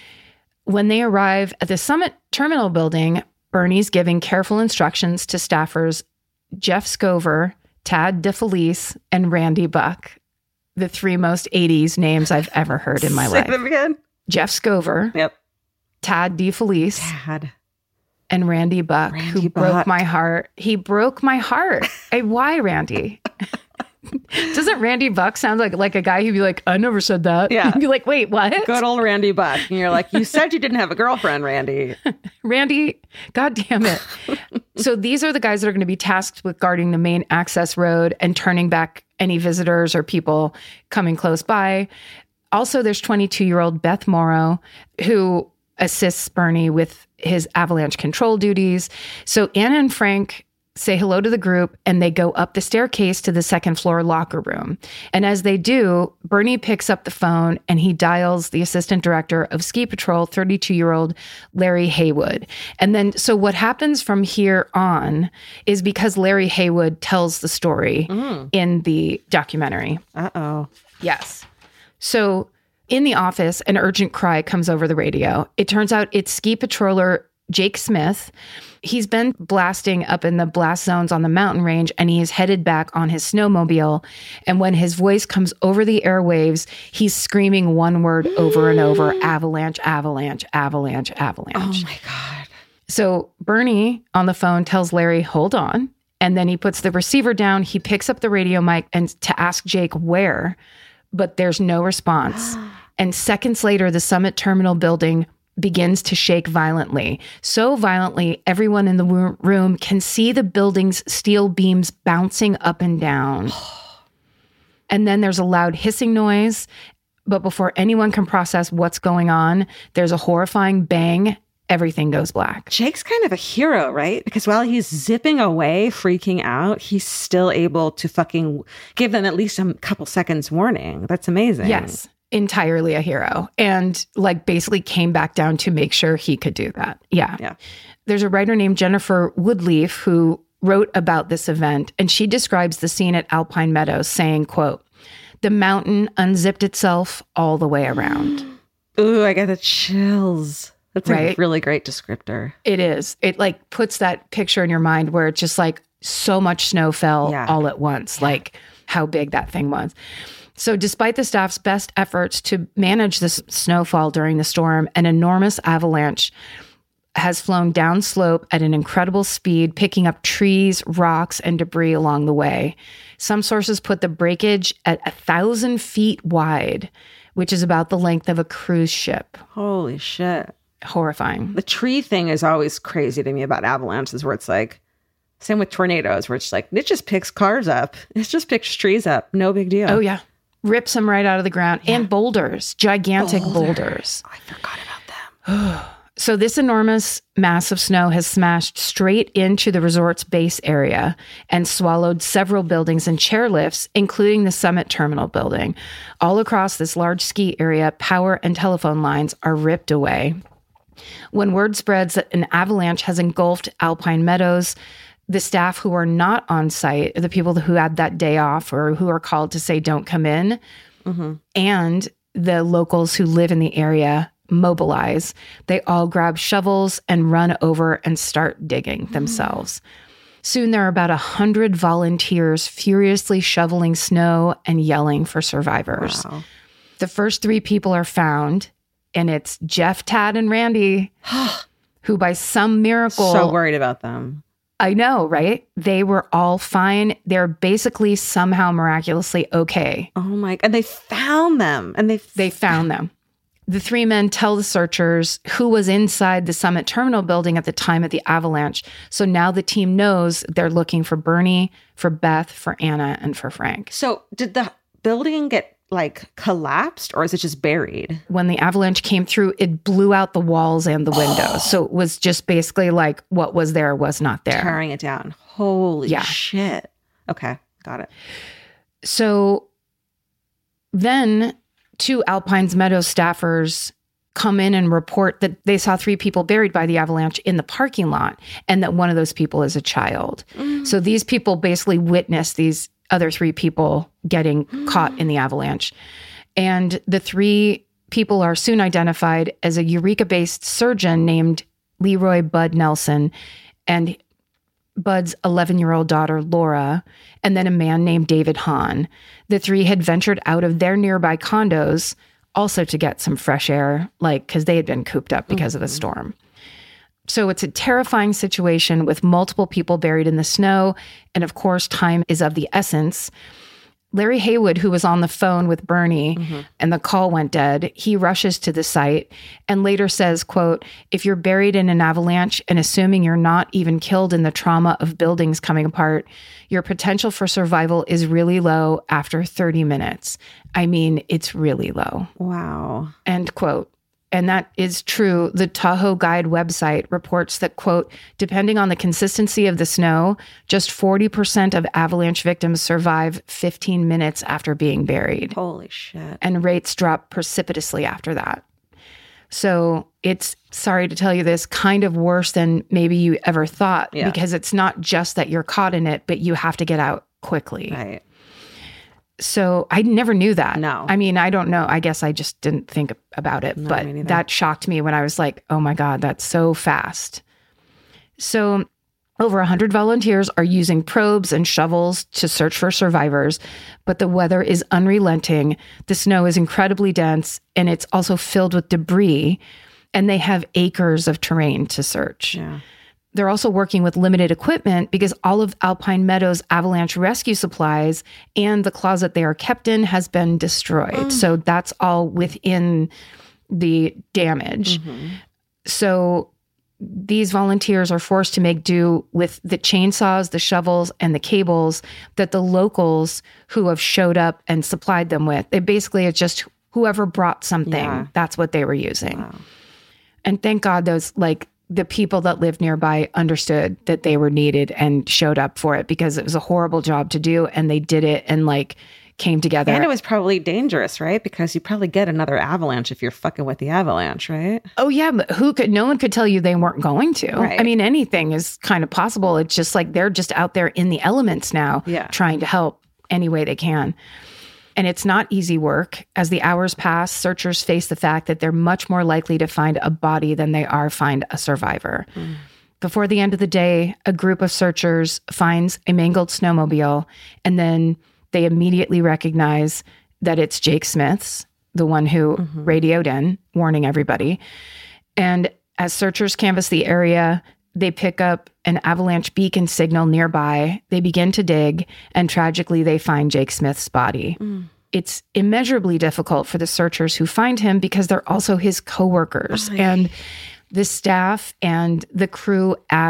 When they arrive at the Summit Terminal building, Bernie's giving careful instructions to staffers Jeff Scover, Tad DeFelice, and Randy Buck, the three most eighties names I've ever heard in my Say life. them again. Jeff Scover, yep. Tad DeFelice, Tad. and Randy Buck, Randy who Buck. broke my heart. He broke my heart. Hey, why, Randy? Doesn't Randy Buck sound like like a guy who'd be like, I never said that? Yeah. You'd be like, wait, what? Good old Randy Buck. And you're like, you said you didn't have a girlfriend, Randy. Randy, God damn it. So these are the guys that are going to be tasked with guarding the main access road and turning back any visitors or people coming close by. Also, there's twenty-two-year-old Beth Morrow, who assists Bernie with his avalanche control duties. So Anna and Frank say hello to the group, and they go up the staircase to the second floor locker room. And as they do, Bernie picks up the phone, and he dials the assistant director of Ski Patrol, thirty-two-year-old Larry Haywood. And then, so what happens from here on is because Larry Haywood tells the story mm. in the documentary. Uh-oh. Yes. So in the office, an urgent cry comes over the radio. It turns out it's ski patroller Jake Smith. He's been blasting up in the blast zones on the mountain range, and he is headed back on his snowmobile. And when his voice comes over the airwaves, he's screaming one word over and over, avalanche, avalanche, avalanche, avalanche. Oh my God. So Bernie on the phone tells Larry, hold on. And then he puts the receiver down. He picks up the radio mic and to ask Jake where, but there's no response. And seconds later, the Summit Terminal building begins to shake violently. So violently, everyone in the room can see the building's steel beams bouncing up and down. And then there's a loud hissing noise. But before anyone can process what's going on, there's a horrifying bang. Everything goes black. Jake's kind of a hero, right? Because while he's zipping away, freaking out, he's still able to fucking give them at least a couple seconds warning. That's amazing. Yes. Entirely a hero, and like basically came back down to make sure he could do that. Yeah. Yeah. There's a writer named Jennifer Woodleaf who wrote about this event, and she describes the scene at Alpine Meadows saying, quote, the mountain unzipped itself all the way around. Ooh, I got the chills. That's right? a really great descriptor. It is. It like puts that picture in your mind where it's just like so much snow fell yeah. all at once, yeah. like how big that thing was. So despite the staff's best efforts to manage this snowfall during the storm, an enormous avalanche has flown downslope at an incredible speed, picking up trees, rocks, and debris along the way. Some sources put the breakage at a thousand feet wide, which is about the length of a cruise ship. Holy shit. Horrifying. The tree thing is always crazy to me about avalanches, where it's like, Same with tornadoes, where it's like, it just picks cars up. It just picks trees up. No big deal. Oh, yeah. Rips them right out of the ground. Yeah. And boulders, gigantic boulders. boulders. Oh, I forgot about them. So this enormous mass of snow has smashed straight into the resort's base area and swallowed several buildings and chairlifts, including the Summit Terminal building. All across this large ski area, power and telephone lines are ripped away. When word spreads that an avalanche has engulfed Alpine Meadows, the staff who are not on site, the people who had that day off or who are called to say don't come in, mm-hmm. and the locals who live in the area mobilize. They all grab shovels and run over and start digging mm-hmm. themselves. Soon there are about a hundred volunteers furiously shoveling snow and yelling for survivors. Wow. The first three people are found, and it's Jeff, Tad, and Randy, who by some miracle... So worried about them. I know, right? They were all fine. They're basically somehow miraculously okay. Oh my... And they found them. And they... They found them. The three men tell the searchers who was inside the Summit Terminal building at the time of the avalanche. So now the team knows they're looking for Bernie, for Beth, for Anna, and for Frank. So did the building get like collapsed, or is it just buried? When the avalanche came through, it blew out the walls and the windows. Oh. So it was just basically like what was there was not there. Tearing it down. Holy yeah. shit. Okay, got it. So then two Alpine Meadows staffers come in and report that they saw three people buried by the avalanche in the parking lot, and that one of those people is a child. Mm. So these people basically witnessed these other three people getting mm. caught in the avalanche. And the three people are soon identified as a Eureka-based surgeon named Leroy Bud Nelson and Bud's eleven-year-old daughter, Laura, and then a man named David Hahn. The three had ventured out of their nearby condos also to get some fresh air, like, because they had been cooped up because mm-hmm. of the storm. So it's a terrifying situation with multiple people buried in the snow. And of course, time is of the essence. Larry Haywood, who was on the phone with Bernie mm-hmm. and the call went dead, he rushes to the site and later says, quote, "If you're buried in an avalanche and assuming you're not even killed in the trauma of buildings coming apart, your potential for survival is really low after thirty minutes. I mean, it's really low." Wow. End quote. And that is true. The Tahoe Guide website reports that, quote, "Depending on the consistency of the snow, just forty percent of avalanche victims survive fifteen minutes after being buried." Holy shit. And rates drop precipitously after that. So it's, sorry to tell you this, kind of worse than maybe you ever thought, yeah. because it's not just that you're caught in it, but you have to get out quickly. Right. So I never knew that. No. I mean, I don't know. I guess I just didn't think about it. No, but that shocked me when I was like, oh my God, that's so fast. So over one hundred volunteers are using probes and shovels to search for survivors. But the weather is unrelenting. The snow is incredibly dense, and it's also filled with debris. And they have acres of terrain to search. Yeah. They're also working with limited equipment because all of Alpine Meadows' avalanche rescue supplies and the closet they are kept in has been destroyed. Mm. So that's all within the damage. Mm-hmm. So these volunteers are forced to make do with the chainsaws, the shovels, and the cables that the locals who have showed up and supplied them with. They basically, it's just whoever brought something, yeah. that's what they were using. Wow. And thank God those, like, the people that lived nearby understood that they were needed and showed up for it, because it was a horrible job to do, and they did it and like came together. And it was probably dangerous, right? Because you probably get another avalanche if you're fucking with the avalanche, right? Oh yeah, but who could? No one could tell you they weren't going to. Right. I mean, anything is kind of possible. It's just like they're just out there in the elements now, yeah. trying to help any way they can. And it's not easy work. As the hours pass, searchers face the fact that they're much more likely to find a body than they are find a survivor. Mm. Before the end of the day, a group of searchers finds a mangled snowmobile, and then they immediately recognize that it's Jake Smith's, the one who mm-hmm. radioed in, warning everybody. And as searchers canvass the area, they pick up an avalanche beacon signal nearby. They begin to dig, and tragically, they find Jake Smith's body. Mm. It's immeasurably difficult for the searchers who find him because they're also his coworkers. Oh, and the staff and the crew at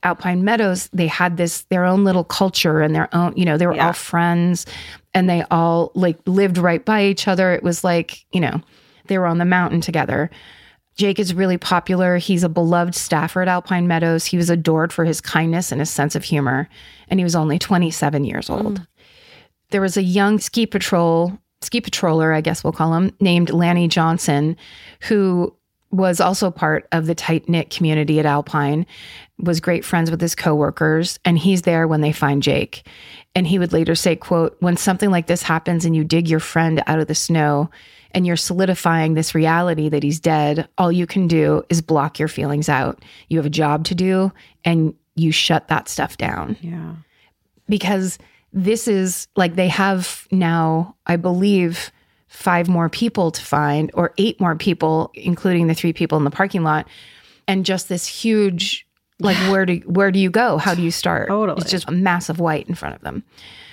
Alpine Meadows, they had this, their own little culture and their own, you know, they were Yeah. all friends and they all like lived right by each other. It was like, you know, they were on the mountain together. Jake is really popular. He's a beloved staffer at Alpine Meadows. He was adored for his kindness and his sense of humor. And he was only twenty-seven years old. Mm. There was a young ski patrol, ski patroller, I guess we'll call him, named Lanny Johnson, who was also part of the tight-knit community at Alpine, was great friends with his coworkers, and he's there when they find Jake. And he would later say, quote, when something like this happens and you dig your friend out of the snow and you're solidifying this reality that he's dead, all you can do is block your feelings out. You have a job to do and you shut that stuff down. Yeah. Because this is like they have now, I believe, five more people to find or eight more people, including the three people in the parking lot. And just this huge, like, where do, where do you go? How do you start? Totally. It's just a massive white in front of them.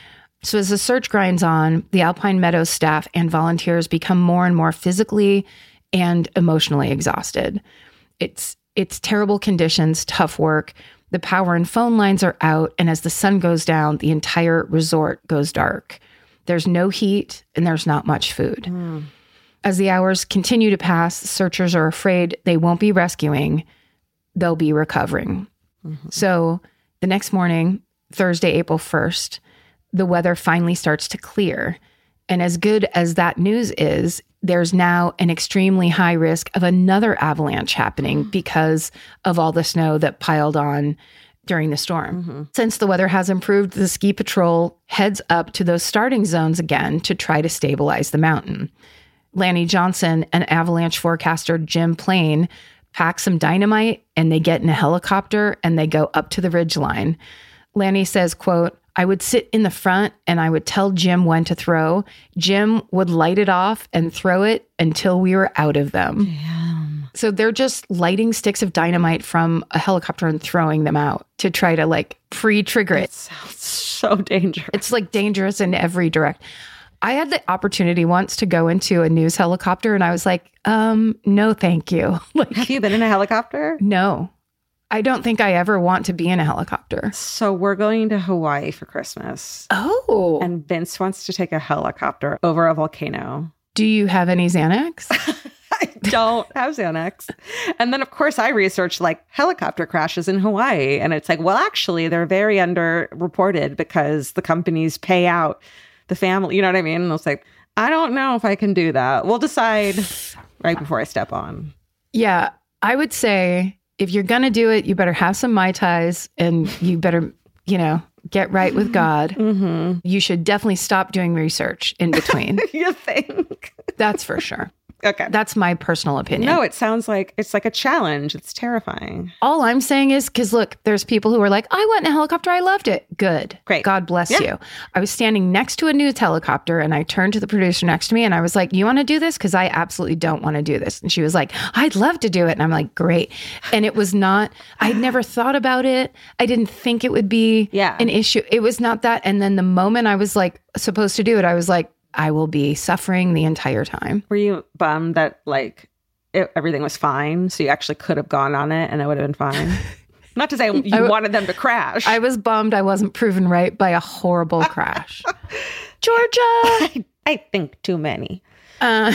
So as the search grinds on, the Alpine Meadows staff and volunteers become more and more physically and emotionally exhausted. It's it's terrible conditions, tough work. The power and phone lines are out, and as the sun goes down, the entire resort goes dark. There's no heat, and there's not much food. Mm. As the hours continue to pass, searchers are afraid they won't be rescuing, they'll be recovering. Mm-hmm. So the next morning, Thursday, April first, the weather finally starts to clear. And as good as that news is, there's now an extremely high risk of another avalanche happening because of all the snow that piled on during the storm. Mm-hmm. Since the weather has improved, the ski patrol heads up to those starting zones again to try to stabilize the mountain. Lanny Johnson and avalanche forecaster Jim Plain pack some dynamite and they get in a helicopter and they go up to the ridgeline. Lanny says, quote, I would sit in the front and I would tell Jim when to throw. Jim would light it off and throw it until we were out of them. Damn. So they're just lighting sticks of dynamite from a helicopter and throwing them out to try to like pre-trigger it. It sounds so dangerous. It's like dangerous in every direct. I had the opportunity once to go into a news helicopter and I was like, um, no, thank you. Like, have you been in a helicopter? No. I don't think I ever want to be in a helicopter. So we're going to Hawaii for Christmas. Oh. And Vince wants to take a helicopter over a volcano. Do you have any Xanax? I don't have Xanax. And then, of course, I researched like helicopter crashes in Hawaii. And it's like, well, actually, they're very underreported because the companies pay out the family. You know what I mean? And I was like, I don't know if I can do that. We'll decide right before I step on. Yeah. I would say, if you're going to do it, you better have some Mai Tais and you better, you know, get right with God. Mm-hmm. You should definitely stop doing research in between. You think? That's for sure. Okay. That's my personal opinion. No, it sounds like it's like a challenge. It's terrifying. All I'm saying is, because look, there's people who are like, I went in a helicopter. I loved it. Good. Great. God bless Yeah. you. I was standing next to a news helicopter and I turned to the producer next to me and I was like, you want to do this? Because I absolutely don't want to do this. And she was like, I'd love to do it. And I'm like, great. And it was not, I'd never thought about it. I didn't think it would be Yeah. an issue. It was not that. And then the moment I was like supposed to do it, I was like, I will be suffering the entire time. Were you bummed that like it, everything was fine? So you actually could have gone on it and it would have been fine? Not to say you I, wanted them to crash. I was bummed I wasn't proven right by a horrible crash. Georgia! I, I think too many. Uh,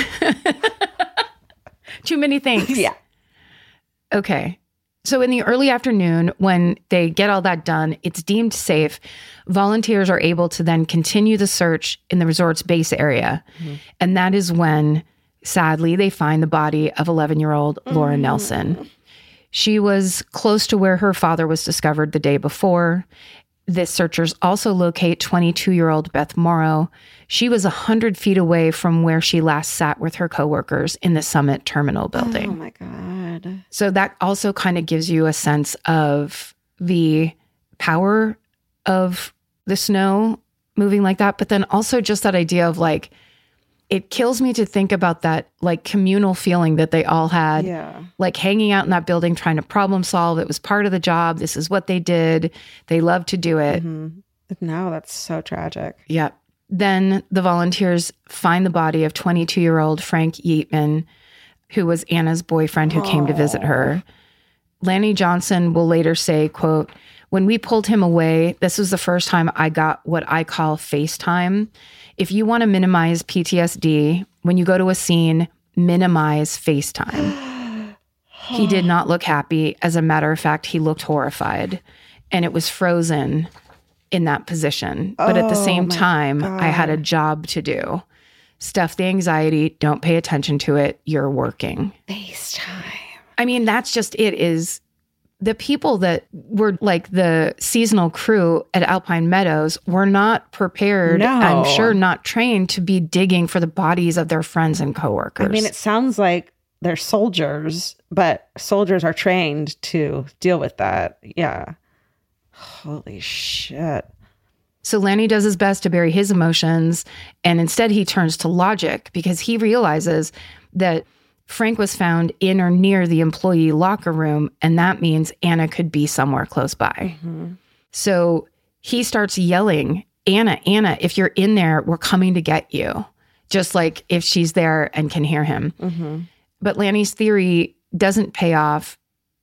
too many things. Yeah. Okay. So in the early afternoon, when they get all that done, it's deemed safe. Volunteers are able to then continue the search in the resort's base area. Mm-hmm. And that is when, sadly, they find the body of eleven-year-old Laura mm. Nelson. She was close to where her father was discovered the day before. The searchers also locate twenty-two-year-old Beth Morrow. She was one hundred feet away from where she last sat with her coworkers in the Summit Terminal building. Oh, my God. So that also kind of gives you a sense of the power of the snow moving like that. But then also just that idea of like, it kills me to think about that like communal feeling that they all had, yeah. like hanging out in that building, trying to problem solve. It was part of the job. This is what they did. They loved to do it. Mm-hmm. No, that's so tragic. Yep. Then the volunteers find the body of twenty-two-year-old Frank Yeatman, who was Anna's boyfriend who Aww. came to visit her. Lanny Johnson will later say, quote, when we pulled him away, this was the first time I got what I call FaceTime. If you want to minimize P T S D, when you go to a scene, minimize FaceTime. He did not look happy. As a matter of fact, he looked horrified. And it was frozen in that position. But at the same Oh, my time, God. I had a job to do. Stuff the anxiety. Don't pay attention to it. You're working. FaceTime. I mean, that's just it is the people that were like the seasonal crew at Alpine Meadows were not prepared. No. I'm sure not trained to be digging for the bodies of their friends and coworkers. I mean, it sounds like they're soldiers, but soldiers are trained to deal with that. Yeah. Holy shit. So Lanny does his best to bury his emotions, and instead he turns to logic because he realizes that Frank was found in or near the employee locker room, and that means Anna could be somewhere close by. Mm-hmm. So he starts yelling, Anna, Anna, if you're in there, we're coming to get you. Just like if she's there and can hear him. Mm-hmm. But Lanny's theory doesn't pay off.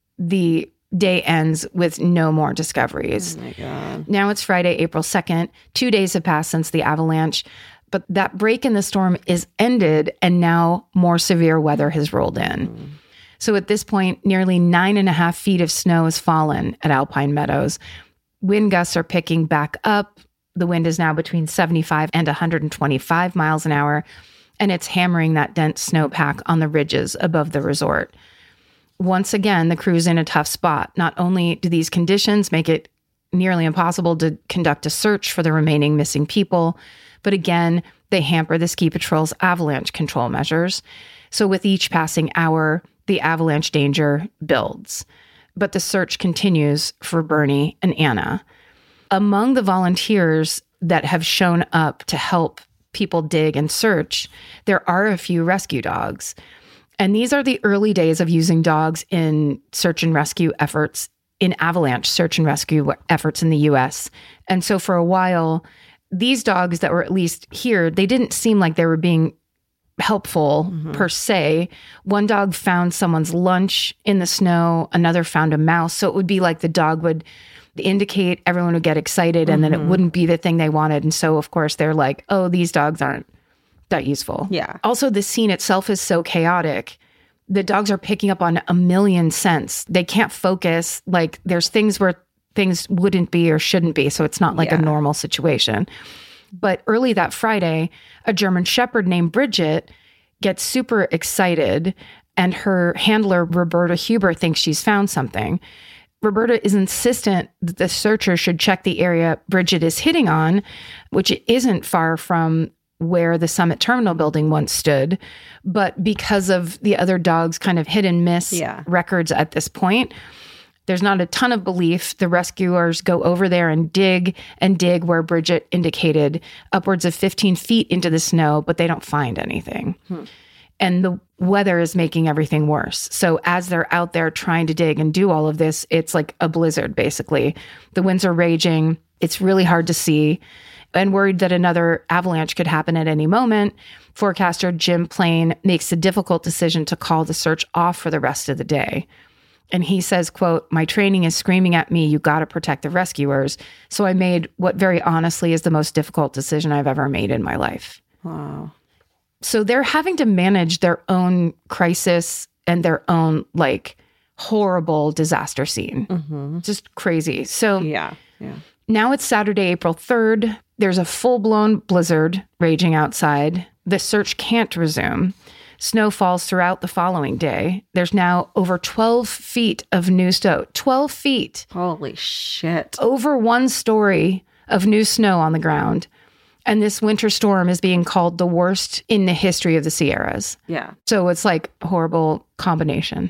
The day ends with no more discoveries. Oh my God. Now it's Friday, April second. Two days have passed since the avalanche, but that break in the storm is ended and now more severe weather has rolled in. Mm. So at this point, nearly nine and a half feet of snow has fallen at Alpine Meadows. Wind gusts are picking back up. The wind is now between seventy-five and one hundred twenty-five miles an hour, and it's hammering that dense snowpack on the ridges above the resort. Once again, the crew's in a tough spot. Not only do these conditions make it nearly impossible to conduct a search for the remaining missing people, but again, they hamper the ski patrol's avalanche control measures. So with each passing hour, the avalanche danger builds. But the search continues for Bernie and Anna. Among the volunteers that have shown up to help people dig and search, there are a few rescue dogs. And these are the early days of using dogs in search and rescue efforts, in avalanche search and rescue efforts in the U S. And so for a while, these dogs that were at least here, they didn't seem like they were being helpful mm-hmm. per se. One dog found someone's lunch in the snow. Another found a mouse. So it would be like the dog would indicate, everyone would get excited, and mm-hmm. then it wouldn't be the thing they wanted. And so, of course, they're like, oh, these dogs aren't that useful. Yeah. Also, the scene itself is so chaotic. The dogs are picking up on a million scents. They can't focus. Like, there's things where things wouldn't be or shouldn't be. So it's not like yeah. a normal situation. But early that Friday, a German Shepherd named Bridget gets super excited, and her handler, Roberta Huber, thinks she's found something. Roberta is insistent that the searchers should check the area Bridget is hitting on, which isn't far from where the Summit Terminal building once stood. But because of the other dogs' kind of hit and miss yeah. records at this point, there's not a ton of belief. The rescuers go over there and dig and dig where Bridget indicated, upwards of fifteen feet into the snow, but they don't find anything. Hmm. And the weather is making everything worse. So as they're out there trying to dig and do all of this, it's like a blizzard, basically. The winds are raging. It's really hard to see. And worried that another avalanche could happen at any moment, forecaster Jim Plain makes the difficult decision to call the search off for the rest of the day. And he says, quote, my training is screaming at me, you got to protect the rescuers. So I made what very honestly is the most difficult decision I've ever made in my life. Wow. So they're having to manage their own crisis and their own like horrible disaster scene. Mm-hmm. Just crazy. So yeah, yeah. Now it's Saturday, April third. There's a full-blown blizzard raging outside. The search can't resume. Snow falls throughout the following day. There's now over twelve feet of new snow. twelve feet. Holy shit. Over one story of new snow on the ground. And this winter storm is being called the worst in the history of the Sierras. Yeah. So it's like a horrible combination.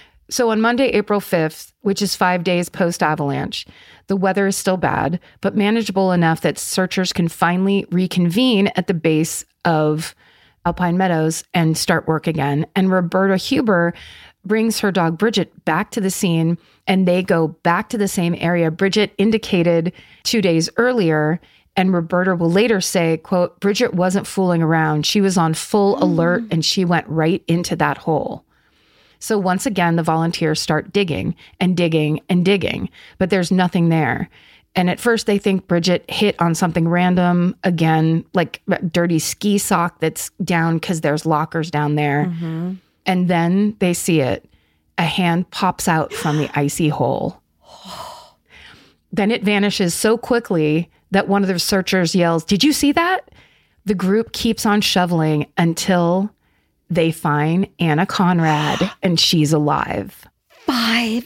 So on Monday, April fifth, which is five days post-avalanche, the weather is still bad, but manageable enough that searchers can finally reconvene at the base of Alpine Meadows and start work again. And Roberta Huber brings her dog Bridget back to the scene, and they go back to the same area Bridget indicated two days earlier. And Roberta will later say, quote, Bridget wasn't fooling around. She was on full mm. alert, and she went right into that hole. So once again, the volunteers start digging and digging and digging, but there's nothing there. And at first they think Bridget hit on something random, again, like a dirty ski sock that's down because there's lockers down there. Mm-hmm. And then they see it. A hand pops out from the icy hole. Then it vanishes so quickly that one of the searchers yells, "Did you see that?" The group keeps on shoveling until they find Anna Conrad, and she's alive. Five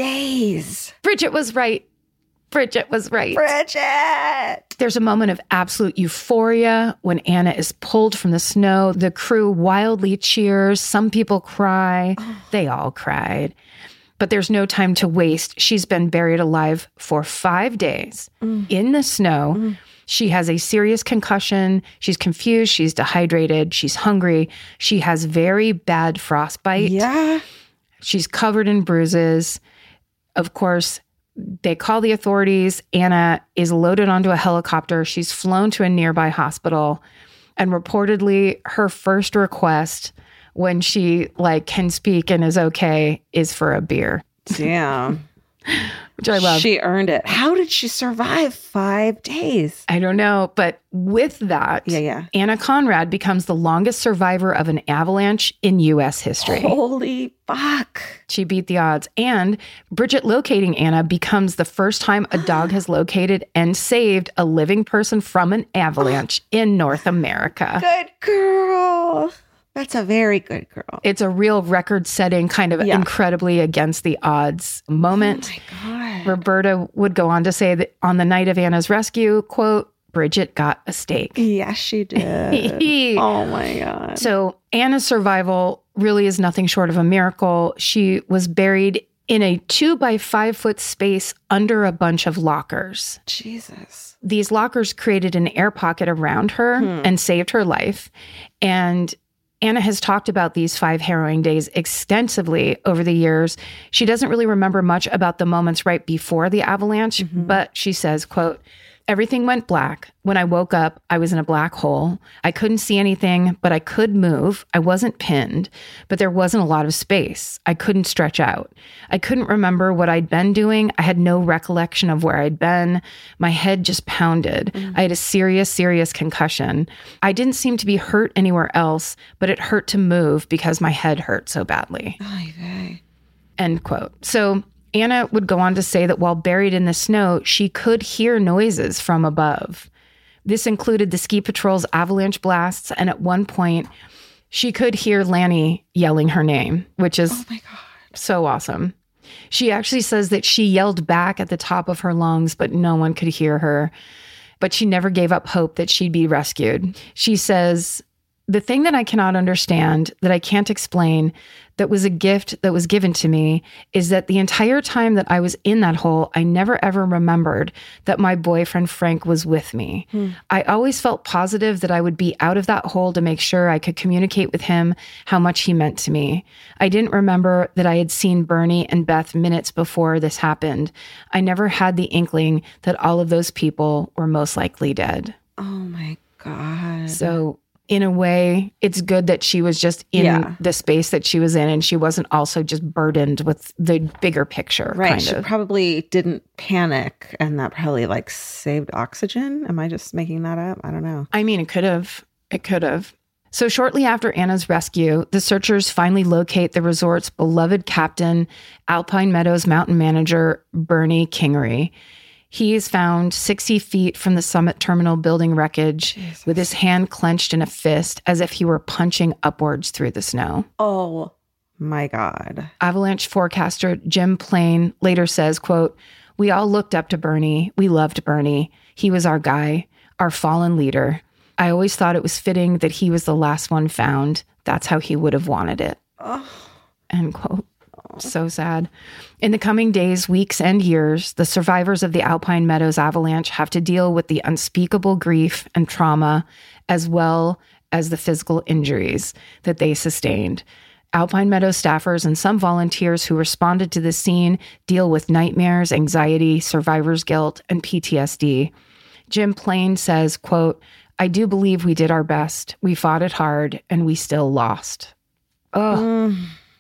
days. Bridget was right. Bridget was right. Bridget! There's a moment of absolute euphoria when Anna is pulled from the snow. The crew wildly cheers. Some people cry. They all cried. But there's no time to waste. She's been buried alive for five days mm. in the snow. Mm. She has a serious concussion. She's confused. She's dehydrated. She's hungry. She has very bad frostbite. Yeah. She's covered in bruises. Of course, they call the authorities. Anna is loaded onto a helicopter. She's flown to a nearby hospital. And reportedly, her first request when she like can speak and is okay is for a beer. Damn. Which I love. She earned it. How did she survive five days? I don't know. But with that, yeah, yeah. Anna Conrad becomes the longest survivor of an avalanche in U S history. Holy fuck. She beat the odds. And Bridget locating Anna becomes the first time a dog has located and saved a living person from an avalanche in North America. Good girl. That's a very good girl. It's a real record-setting, kind of yeah. incredibly against the odds moment. Oh my God. Roberta would go on to say that on the night of Anna's rescue, quote, Bridget got a steak. Yes, she did. Oh my God. So Anna's survival really is nothing short of a miracle. She was buried in a two by five foot space under a bunch of lockers. Jesus. These lockers created an air pocket around her hmm. and saved her life. And Anna has talked about these five harrowing days extensively over the years. She doesn't really remember much about the moments right before the avalanche, mm-hmm. but she says, quote, "Everything went black. When I woke up, I was in a black hole. I couldn't see anything, but I could move. I wasn't pinned, but there wasn't a lot of space. I couldn't stretch out. I couldn't remember what I'd been doing. I had no recollection of where I'd been. My head just pounded. Mm-hmm. I had a serious, serious concussion. I didn't seem to be hurt anywhere else, but it hurt to move because my head hurt so badly." Oy vey. End quote. So Anna would go on to say that while buried in the snow, she could hear noises from above. This included the ski patrol's avalanche blasts, and at one point, she could hear Lanny yelling her name, which is oh my God. So awesome. She actually says that she yelled back at the top of her lungs, but no one could hear her. But she never gave up hope that she'd be rescued. She says, "The thing that I cannot understand, that I can't explain, that was a gift that was given to me, is that the entire time that I was in that hole, I never ever remembered that my boyfriend Frank was with me. Hmm. I always felt positive that I would be out of that hole to make sure I could communicate with him how much he meant to me. I didn't remember that I had seen Bernie and Beth minutes before this happened. I never had the inkling that all of those people were most likely dead." Oh my God. So in a way, it's good that she was just in yeah. the space that she was in, and she wasn't also just burdened with the bigger picture. Right. Kind she of. probably didn't panic, and that probably like saved oxygen. Am I just making that up? I don't know. I mean, it could have. It could have. So shortly after Anna's rescue, the searchers finally locate the resort's beloved captain, Alpine Meadows mountain manager, Bernie Kingery. He is found sixty feet from the Summit Terminal building wreckage Jesus. With his hand clenched in a fist as if he were punching upwards through the snow. Oh my God. Avalanche forecaster Jim Plain later says, quote, "We all looked up to Bernie. We loved Bernie. He was our guy, our fallen leader. I always thought it was fitting that he was the last one found. That's how he would have wanted it." Oh. End quote. So sad. In the coming days, weeks, and years, the survivors of the Alpine Meadows avalanche have to deal with the unspeakable grief and trauma, as well as the physical injuries that they sustained. Alpine Meadows staffers and some volunteers who responded to the scene deal with nightmares, anxiety, survivor's guilt, and P T S D. Jim Plain says, quote, "I do believe we did our best. We fought it hard, and we still lost." Oh. Mm.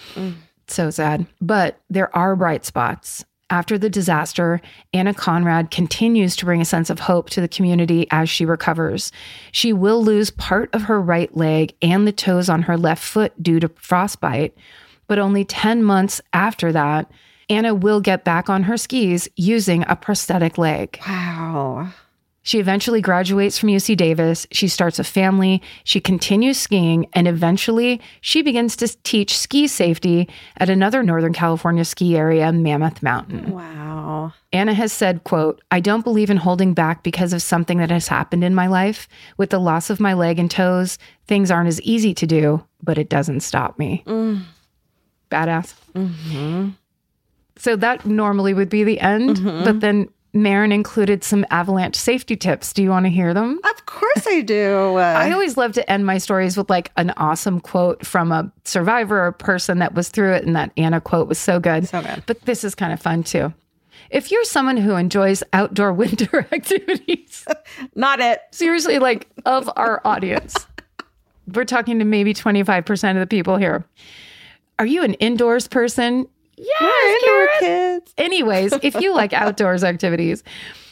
Mm. So sad. But there are bright spots. After the disaster, Anna Conrad continues to bring a sense of hope to the community as she recovers. She will lose part of her right leg and the toes on her left foot due to frostbite, but only ten months after that, Anna will get back on her skis using a prosthetic leg. Wow. She eventually graduates from U C Davis. She starts a family. She continues skiing. And eventually, she begins to teach ski safety at another Northern California ski area, Mammoth Mountain. Wow. Anna has said, quote, "I don't believe in holding back because of something that has happened in my life. With the loss of my leg and toes, things aren't as easy to do, but it doesn't stop me." Mm. Badass. Mm-hmm. So that normally would be the end, Mm-hmm. but then Maren included some avalanche safety tips. Do you want to hear them? Of course I do. Uh, I always love to end my stories with like an awesome quote from a survivor or person that was through it. And that Anna quote was so good. So good. But this is kind of fun too. If you're someone who enjoys outdoor winter activities, Not it. seriously, like of our audience, we're talking to maybe twenty-five percent of the people here. Are you an indoors person? Yes, We're indoor Karen. kids. Anyways, if you like outdoors activities,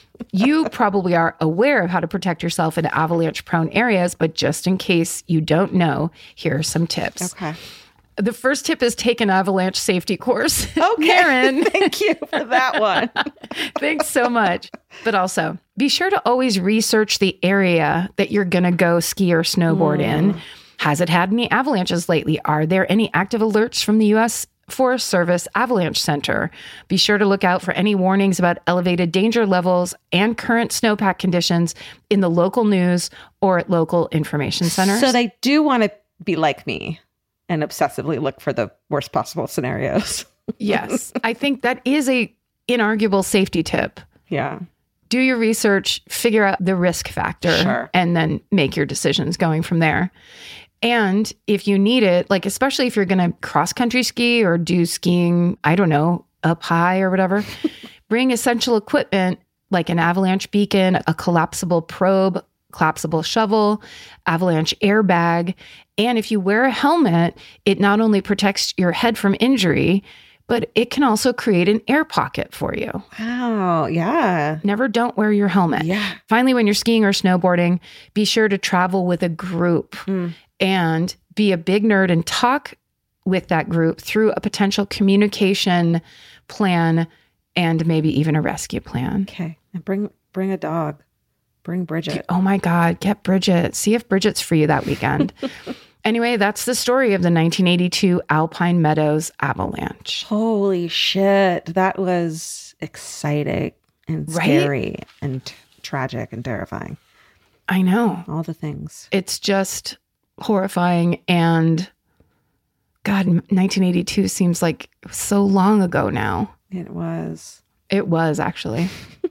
you probably are aware of how to protect yourself in avalanche-prone areas, but just in case you don't know, here are some tips. Okay. The first tip is take an avalanche safety course. Okay. Karen, Thank you for that one. thanks so much. But also, be sure to always research the area that you're going to go ski or snowboard Mm. in. Has it had any avalanches lately? Are there any active alerts from the U S Forest Service Avalanche Center? Be sure to look out for any warnings about elevated danger levels and current snowpack conditions in the local news or at local information centers. So they do want to be like me and obsessively look for the worst possible scenarios. Yes, I think that is a inarguable safety tip. Yeah. Do your research, figure out the risk factor, Sure. and then make your decisions going from there. And if you need it, like especially if you're going to cross country ski or do skiing, I don't know, up high or whatever, bring essential equipment like an avalanche beacon, a collapsible probe, collapsible shovel, avalanche airbag. And if you wear a helmet, it not only protects your head from injury, but it can also create an air pocket for you. Wow. Yeah. Never don't wear your helmet. Yeah. Finally, when you're skiing or snowboarding, be sure to travel with a group Mm. and be a big nerd and talk with that group through a potential communication plan and maybe even a rescue plan. Okay. And bring bring a dog. Bring Bridget. Oh my God, get Bridget. See if Bridget's for you that weekend. Anyway, that's the story of the nineteen eighty-two Alpine Meadows avalanche. Holy shit. That was exciting and Right? scary and t- tragic and terrifying. I know. All the things. It's just horrifying. And God, nineteen eighty-two seems like so long ago now. It was. It was actually.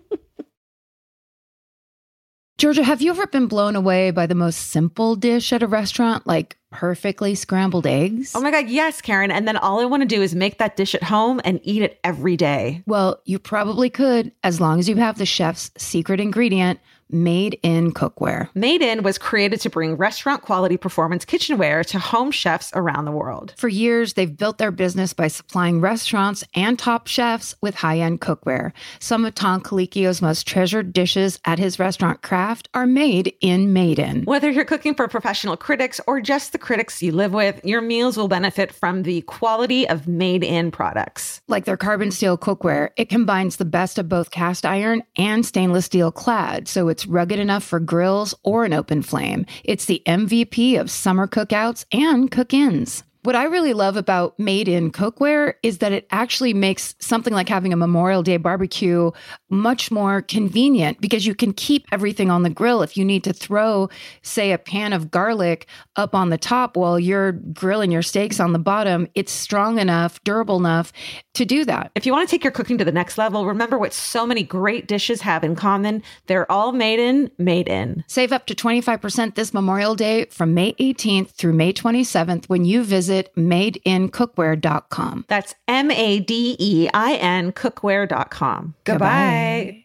Georgia, have you ever been blown away by the most simple dish at a restaurant, like perfectly scrambled eggs? Oh my God, yes, Karen. And then all I want to do is make that dish at home and eat it every day. Well, you probably could, as long as you have the chef's secret ingredient, Made in Cookware. Made In was created to bring restaurant quality performance kitchenware to home chefs around the world. For years, they've built their business by supplying restaurants and top chefs with high-end cookware. Some of Tom Colicchio's most treasured dishes at his restaurant Craft are made in Made In. Whether you're cooking for professional critics or just the critics you live with, your meals will benefit from the quality of Made In products. Like their carbon steel cookware, it combines the best of both cast iron and stainless steel clad, so it's rugged enough for grills or an open flame. It's the M V P of summer cookouts and cook-ins. What I really love about Made in Cookware is that it actually makes something like having a Memorial Day barbecue much more convenient because you can keep everything on the grill. If you need to throw, say, a pan of garlic up on the top while you're grilling your steaks on the bottom, it's strong enough, durable enough to do that. If you want to take your cooking to the next level, remember what so many great dishes have in common. They're all made in, made in. Save up to twenty-five percent this Memorial Day from May eighteenth through May twenty-seventh when you visit made in cookware dot com. That's M A D E I N cookware dot com. Goodbye. Goodbye.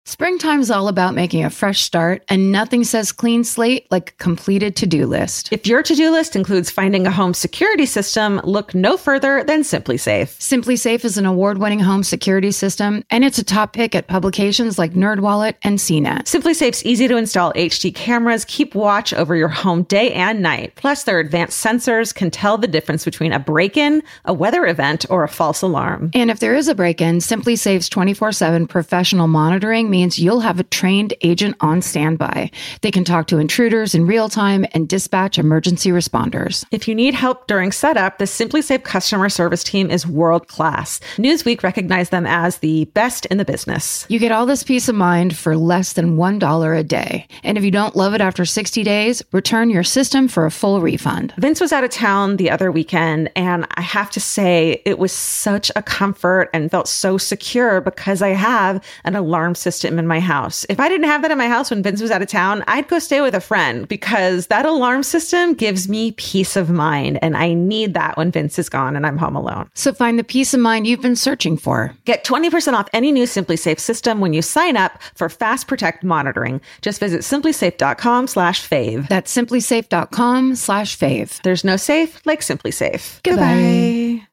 Springtime's all about making a fresh start, and nothing says clean slate like a completed to-do list. If your to-do list includes finding a home security system, look no further than SimpliSafe. SimpliSafe is an award-winning home security system, and it's a top pick at publications like NerdWallet and C net. SimpliSafe's easy-to-install H D cameras keep watch over your home day and night. Plus, their advanced sensors can tell the difference between a break-in, a weather event, or a false alarm. And if there is a break-in, SimpliSafe's twenty-four seven professional monitoring means you'll have a trained agent on standby. They can talk to intruders in real time and dispatch emergency responders. If you need help during setup, the SimpliSafe customer service team is world-class. Newsweek recognized them as the best in the business. You get all this peace of mind for less than one dollar a day. And if you don't love it after sixty days, return your system for a full refund. Vince was out of town the other weekend, and I have to say it was such a comfort and felt so secure because I have an alarm system in my house. If I didn't have that in my house when Vince was out of town, I'd go stay with a friend because that alarm system gives me peace of mind, and I need that when Vince is gone and I'm home alone. So find the peace of mind you've been searching for. Get twenty percent off any new SimpliSafe system when you sign up for Fast Protect monitoring. Just visit simplysafe.com slash fave. That's simplysafe.com slash fave. There's no safe like SimpliSafe. Goodbye. Goodbye.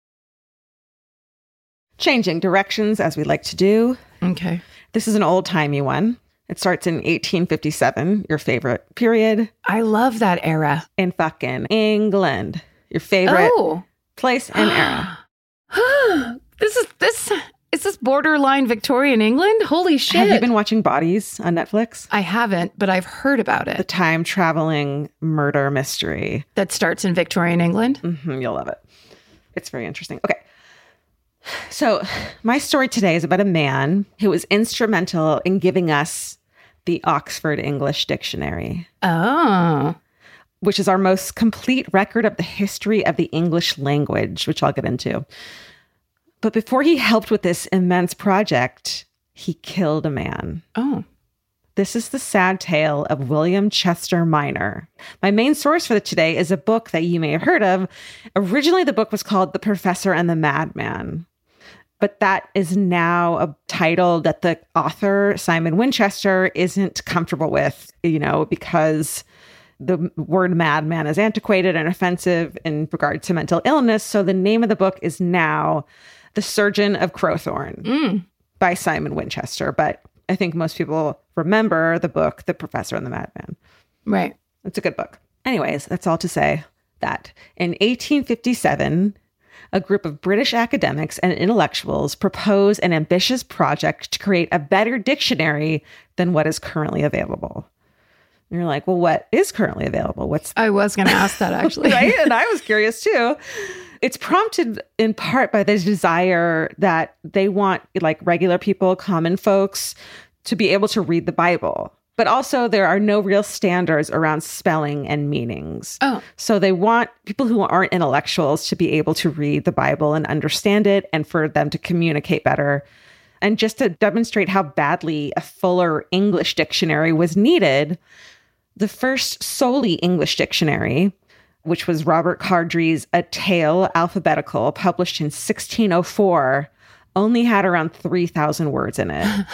Changing directions as we like to do. Okay. This is an old-timey one. It starts in eighteen fifty-seven, your favorite period. I love that era. In fucking England. Your favorite Oh. place and era. This is this is this borderline Victorian England? Holy shit. Have you been watching Bodies on Netflix? I haven't, but I've heard about The it. time-traveling murder mystery. That starts in Victorian England. Mm-hmm, you'll love it. It's very interesting. Okay. So my story today is about a man who was instrumental in giving us the Oxford English Dictionary, Oh. which is our most complete record of the history of the English language, which I'll get into. But before he helped with this immense project, he killed a man. Oh. This is the sad tale of William Chester Minor. My main source for today is a book that you may have heard of. Originally, the book was called The Professor and the Madman. But that is now a title that the author, Simon Winchester, isn't comfortable with, you know, because the word madman is antiquated and offensive in regard to mental illness. So the name of the book is now The Surgeon of Crowthorne Mm. by Simon Winchester. But I think most people remember the book, The Professor and the Madman. Right. It's a good book. Anyways, that's all to say that in eighteen fifty-seven, a group of British academics and intellectuals proposed an ambitious project to create a better dictionary than what is currently available. And you're like, well, what is currently available? What's I was going to ask that actually. right? And I was curious too. It's prompted in part by this desire that they want like regular people, common folks, to be able to read the Bible. But also there are no real standards around spelling and meanings. Oh. So they want people who aren't intellectuals to be able to read the Bible and understand it and for them to communicate better. And just to demonstrate how badly a fuller English dictionary was needed, the first solely English dictionary, which was Robert Cardree's A Tale Alphabetical, published in sixteen oh four, only had around three thousand words in it.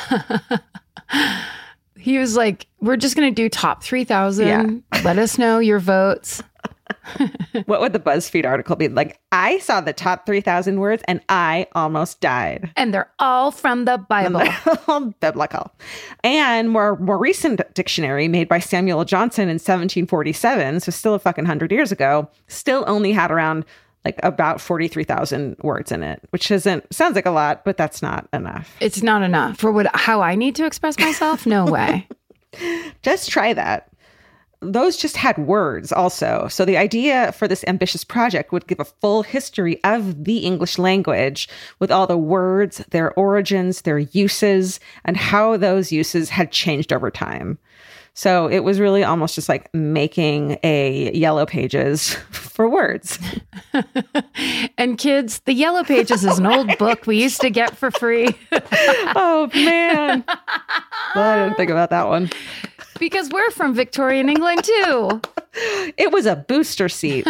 He was like, we're just going to do top three thousand. Yeah. Let us know your votes. What would the BuzzFeed article be? Like, I saw the top three thousand words and I almost died. And they're all from the Bible. Biblical. And more, more recent dictionary made by Samuel Johnson in seventeen forty-seven, so still a fucking hundred years ago, still only had around like about forty-three thousand words in it, which isn't, sounds like a lot, but that's not enough. It's not enough for what how I need to express myself. No way. Just try that. Those just had words also. So the idea for this ambitious project would give a full history of the English language with all the words, their origins, their uses, and how those uses had changed over time. So it was really almost just like making a Yellow Pages for words. And kids, the Yellow Pages is an old book we used to get for free. Oh, man. Well, I didn't think about that one. Because we're from Victorian England, too. It was a booster seat.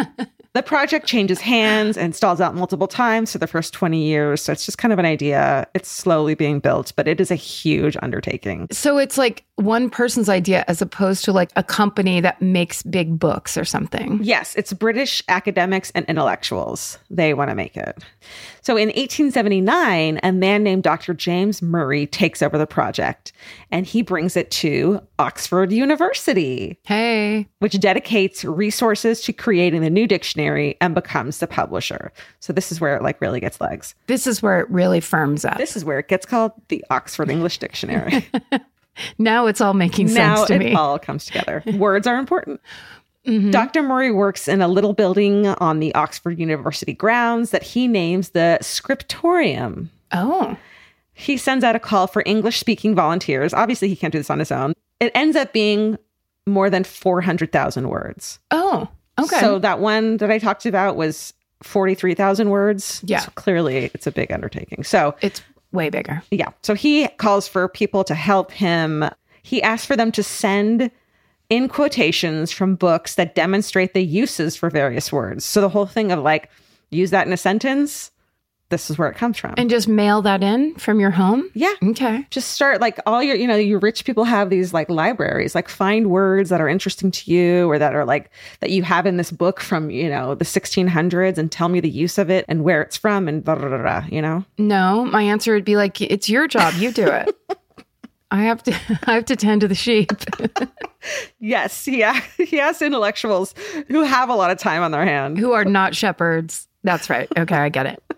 The project changes hands and stalls out multiple times for the first twenty years. So it's just kind of an idea. It's slowly being built, but it is a huge undertaking. So it's like one person's idea as opposed to like a company that makes big books or something. Yes, it's British academics and intellectuals. They want to make it. So in eighteen seventy-nine, a man named Doctor James Murray takes over the project, and he brings it to Oxford University. Hey. Which dedicates resources to creating the new dictionary and becomes the publisher. So this is where it like really gets legs. This is where it really firms up. This is where it gets called the Oxford English Dictionary. Now it's all making now sense to it me. all comes together. Words are important. Mm-hmm. Doctor Murray works in a little building on the Oxford University grounds that he names the Scriptorium. Oh. He sends out a call for English-speaking volunteers. Obviously, he can't do this on his own. It ends up being more than four hundred thousand words. Oh, okay. So that one that I talked about was forty-three thousand words. Yeah. So clearly, it's a big undertaking. So it's way bigger. Yeah. So he calls for people to help him. He asks for them to send in quotations from books that demonstrate the uses for various words. So the whole thing of like, use that in a sentence, this is where it comes from. And just mail that in from your home? Yeah. Okay. Just start like all your, you know, you rich people have these like libraries, like find words that are interesting to you or that are like, that you have in this book from, you know, the sixteen hundreds and tell me the use of it and where it's from and blah, blah, blah, blah, you know? No, my answer would be like, it's your job. You do it. I have to, I have to tend to the sheep. Yes. Yeah. He has intellectuals who have a lot of time on their hand. Who are not shepherds. That's right. Okay. I get it.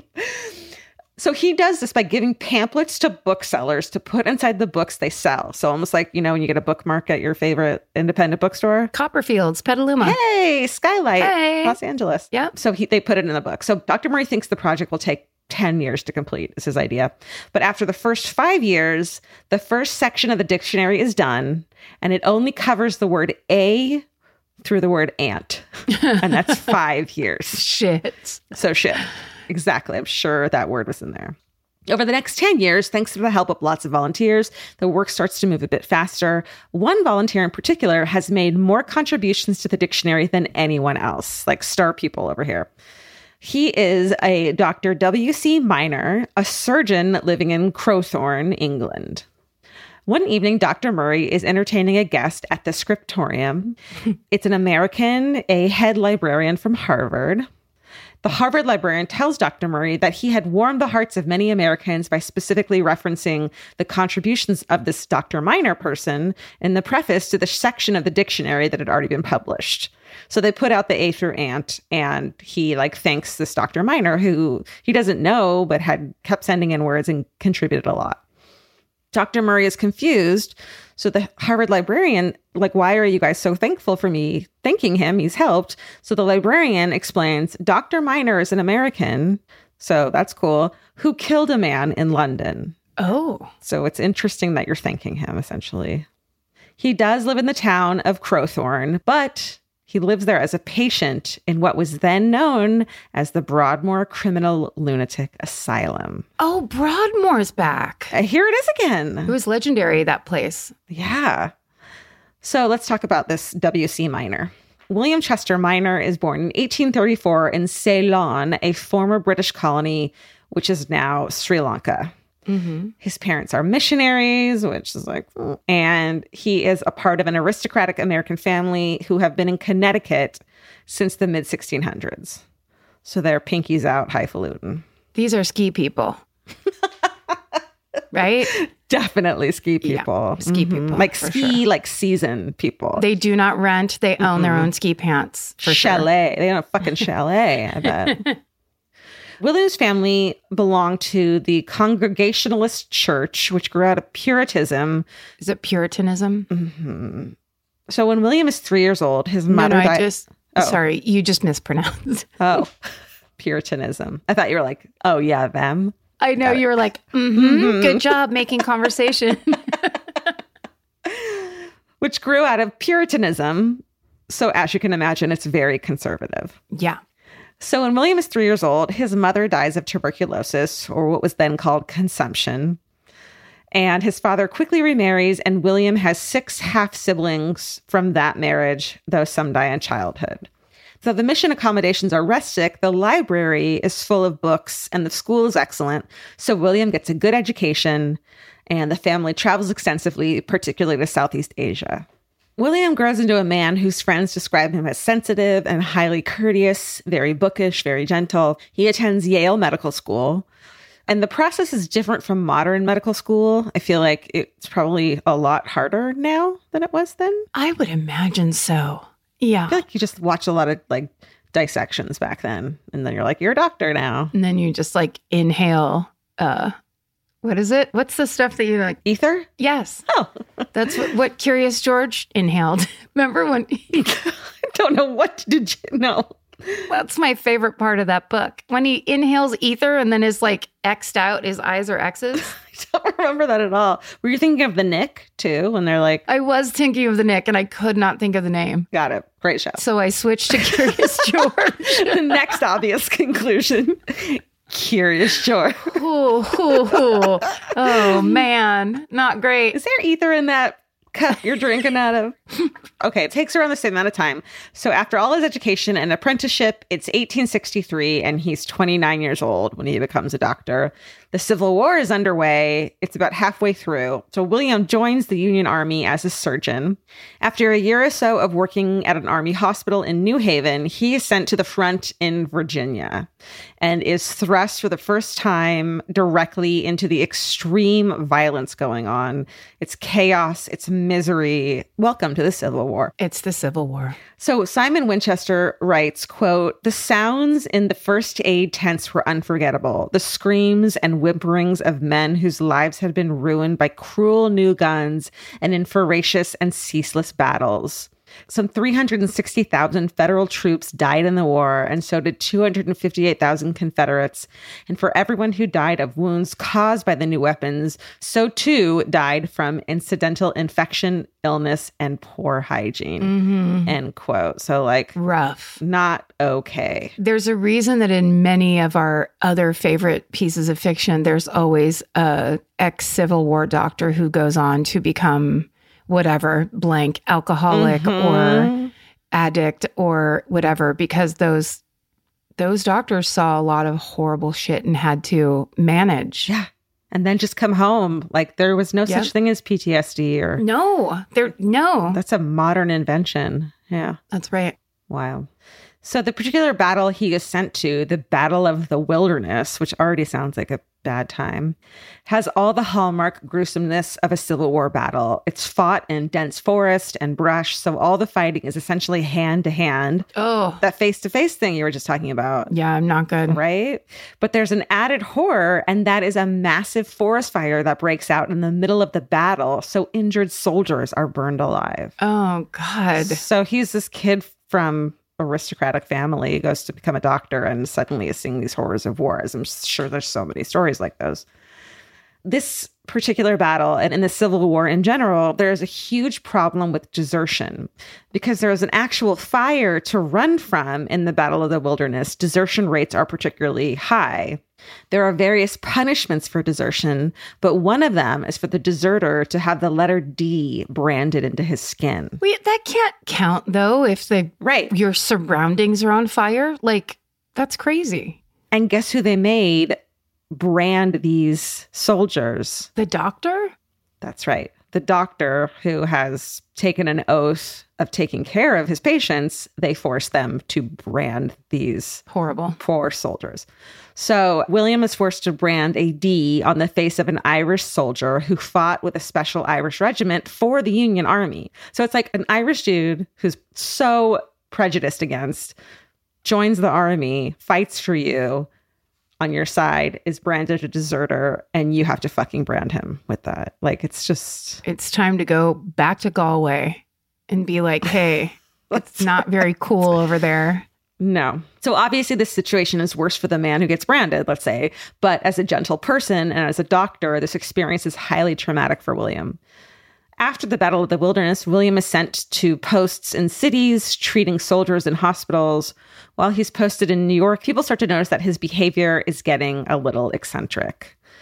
So he does this by giving pamphlets to booksellers to put inside the books they sell. So almost like, you know, when you get a bookmark at your favorite independent bookstore. Copperfields, Petaluma. Hey, Skylight, hey. Los Angeles. Yeah. So he, they put it in the book. So Doctor Murray thinks the project will take ten years to complete, is his idea. But after the first five years, the first section of the dictionary is done, and it only covers the word a through the word ant. And that's five years. Shit. So shit. Exactly. I'm sure that word was in there. Over the next ten years, thanks to the help of lots of volunteers, the work starts to move a bit faster. One volunteer in particular has made more contributions to the dictionary than anyone else, like star people over here. He is a Doctor W C Minor, a surgeon living in Crowthorne, England. One evening, Doctor Murray is entertaining a guest at the Scriptorium. It's an American, a head librarian from Harvard. The Harvard librarian tells Doctor Murray that he had warmed the hearts of many Americans by specifically referencing the contributions of this Doctor Minor person in the preface to the section of the dictionary that had already been published. So they put out the A through ant, and he like thanks this Doctor Minor who he doesn't know, but had kept sending in words and contributed a lot. Doctor Murray is confused. So the Harvard librarian, like, why are you guys so thankful for me thanking him? He's helped. So the librarian explains, Doctor Minor is an American, so that's cool, who killed a man in London. Oh. So it's interesting that you're thanking him, essentially. He does live in the town of Crowthorne, but he lives there as a patient in what was then known as the Broadmoor Criminal Lunatic Asylum. Oh, Broadmoor's back. Uh, here it is again. It was legendary, that place. Yeah. So let's talk about this W C Minor. William Chester Minor is born in eighteen thirty-four in Ceylon, a former British colony, which is now Sri Lanka. Mm-hmm. His parents are missionaries, which is like, and he is a part of an aristocratic American family who have been in Connecticut since the mid sixteen hundreds. So they're pinkies out, highfalutin. These are ski people. Right? Definitely ski people. Yeah, ski mm-hmm. people. Like ski, sure. like season people. They do not rent. They own mm-hmm. their own ski pants. For chalet. Sure. They own a fucking chalet, I bet. William's family belonged to the Congregationalist Church, which grew out of Puritanism. Is it Puritanism? Mm-hmm. So when William is three years old, his mother no, no, died. I just, oh. Sorry, you just mispronounced. Oh, Puritanism. I thought you were like, oh, yeah, them. I know. You were like, mm-hmm, mm-hmm. Good job making conversation. Which grew out of Puritanism. So as you can imagine, it's very conservative. Yeah. So when William is three years old, his mother dies of tuberculosis, or what was then called consumption. And his father quickly remarries, and William has six half-siblings from that marriage, though some die in childhood. Though the mission accommodations are rustic, the library is full of books and the school is excellent. So William gets a good education and the family travels extensively, particularly to Southeast Asia. William grows into a man whose friends describe him as sensitive and highly courteous, very bookish, very gentle. He attends Yale Medical School. And the process is different from modern medical school. I feel like it's probably a lot harder now than it was then. I would imagine so. Yeah. I feel like you just watch a lot of like dissections back then. And then you're like, you're a doctor now. And then you just like inhale, uh, what is it? What's the stuff that you like? Ether? Yes. Oh. That's what, what Curious George inhaled. Remember when? He, I don't know what did you know. That's my favorite part of that book. When he inhales ether and then is like X'd out, his eyes are X's. I don't remember that at all. Were you thinking of The Nick too? When they're like, I was thinking of The Nick and I could not think of the name. Got it. Great show. So I switched to Curious George. The next obvious conclusion. Curious George. Ooh, ooh, ooh. Oh man, not great. Is there ether in that cup you're drinking out of? Okay, it takes around the same amount of time. So after all his education and apprenticeship, it's eighteen sixty-three and he's twenty-nine years old when he becomes a doctor. The Civil War is underway. It's about halfway through. So William joins the Union Army as a surgeon. After a year or so of working at an army hospital in New Haven, he is sent to the front in Virginia and is thrust for the first time directly into the extreme violence going on. It's chaos. It's misery. Welcome to the Civil War. It's the Civil War. So Simon Winchester writes, quote, "The sounds in the first aid tents were unforgettable. The screams and whimperings of men whose lives had been ruined by cruel new guns and in voracious and ceaseless battles. Some three hundred sixty thousand federal troops died in the war, and so did two hundred fifty-eight thousand Confederates. And for everyone who died of wounds caused by the new weapons, so too died from incidental infection, illness, and poor hygiene." Mm-hmm. End quote. So like rough. Not okay. There's a reason that in many of our other favorite pieces of fiction, there's always a ex-Civil War doctor who goes on to become whatever, blank, alcoholic mm-hmm. or addict or whatever, because those those doctors saw a lot of horrible shit and had to manage. Yeah. And then just come home. Like there was no yep. such thing as P T S D or... No, there, no. That's a modern invention. Yeah. That's right. Wow. So the particular battle he is sent to, the Battle of the Wilderness, which already sounds like a bad time, has all the hallmark gruesomeness of a Civil War battle. It's fought in dense forest and brush, so all the fighting is essentially hand-to-hand. Oh. That face-to-face thing you were just talking about. Yeah, I'm not good. Right? But there's an added horror, and that is a massive forest fire that breaks out in the middle of the battle, so injured soldiers are burned alive. Oh, God. So he's this kid from aristocratic family, goes to become a doctor and suddenly is seeing these horrors of wars. I'm sure there's so many stories like those. This particular battle and in the Civil War in general, there's a huge problem with desertion because there is an actual fire to run from in the Battle of the Wilderness. Desertion rates are particularly high. There are various punishments for desertion, but one of them is for the deserter to have the letter D branded into his skin. Wait, that can't count though if the right. your surroundings are on fire. Like, that's crazy. And guess who they made brand these soldiers? The doctor? That's right. The doctor who has taken an oath of taking care of his patients, they forced them to brand these horrible poor soldiers. So William is forced to brand a D on the face of an Irish soldier who fought with a special Irish regiment for the Union Army. So it's like an Irish dude who's so prejudiced against, joins the army, fights for you, on your side, is branded a deserter, and you have to fucking brand him with that. Like, it's just... It's time to go back to Galway and be like, hey, it's not very cool over there. No. So obviously this situation is worse for the man who gets branded, let's say. But as a gentle person and as a doctor, this experience is highly traumatic for William. After the Battle of the Wilderness, William is sent to posts in cities, treating soldiers in hospitals. While he's posted in New York, people start to notice that his behavior is getting a little eccentric.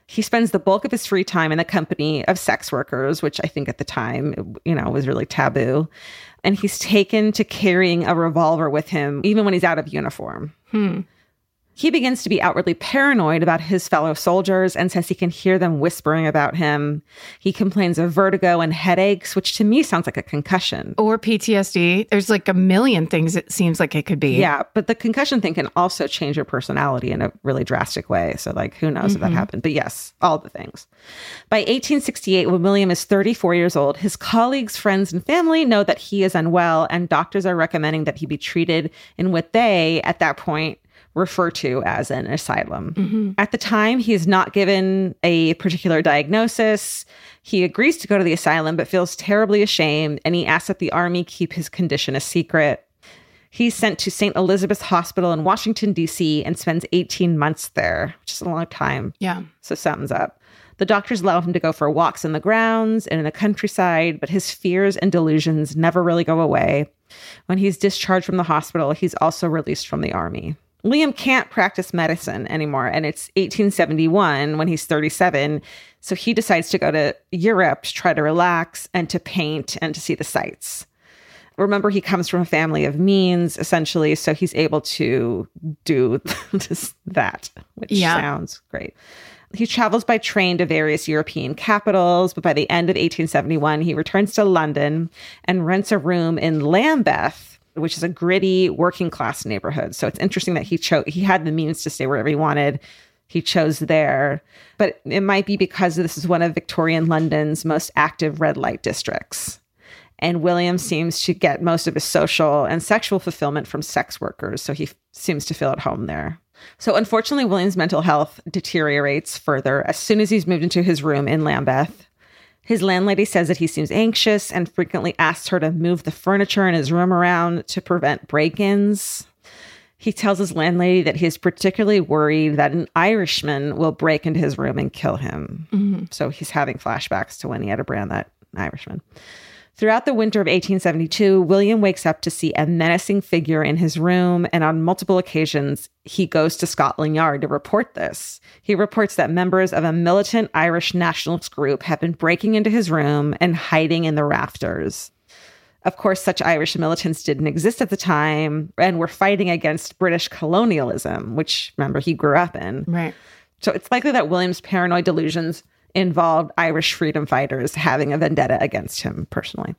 He spends the bulk of his free time in the company of sex workers, which I think at the time, you know, was really taboo. And he's taken to carrying a revolver with him, even when he's out of uniform. Hmm. He begins to be outwardly paranoid about his fellow soldiers and says he can hear them whispering about him. He complains of vertigo and headaches, which to me sounds like a concussion. Or P T S D. There's like a million things it seems like it could be. Yeah, but the concussion thing can also change your personality in a really drastic way. So like, who knows mm-hmm. if that happened? But yes, all the things. By eighteen sixty-eight, when William is thirty-four years old, his colleagues, friends, and family know that he is unwell, and doctors are recommending that he be treated in what they, at that point, refer to as an asylum. Mm-hmm. At the time, he is not given a particular diagnosis. He agrees to go to the asylum, but feels terribly ashamed, and he asks that the army keep his condition a secret. He's sent to Saint Elizabeth's Hospital in Washington, D C, and spends eighteen months there, which is a long time. Yeah. So something's up. The doctors allow him to go for walks in the grounds and in the countryside, but his fears and delusions never really go away. When he's discharged from the hospital, he's also released from the army. William can't practice medicine anymore, and it's eighteen seventy-one when he's thirty-seven, so he decides to go to Europe to try to relax and to paint and to see the sights. Remember, he comes from a family of means, essentially, so he's able to do just that, which yeah. sounds great. He travels by train to various European capitals, but by the end of eighteen seventy-one, he returns to London and rents a room in Lambeth, which is a gritty working class neighborhood. So it's interesting that he chose, he had the means to stay wherever he wanted. He chose there, but it might be because this is one of Victorian London's most active red light districts. And William seems to get most of his social and sexual fulfillment from sex workers. So he f- seems to feel at home there. So unfortunately, William's mental health deteriorates further as soon as he's moved into his room in Lambeth. His landlady says that he seems anxious and frequently asks her to move the furniture in his room around to prevent break-ins. He tells his landlady that he is particularly worried that an Irishman will break into his room and kill him. Mm-hmm. So he's having flashbacks to when he had to brand that Irishman. Throughout the winter of eighteen seventy-two, William wakes up to see a menacing figure in his room, and on multiple occasions, he goes to Scotland Yard to report this. He reports that members of a militant Irish nationalist group have been breaking into his room and hiding in the rafters. Of course, such Irish militants didn't exist at the time and were fighting against British colonialism, which, remember, he grew up in. Right. So it's likely that William's paranoid delusions involved Irish freedom fighters having a vendetta against him personally.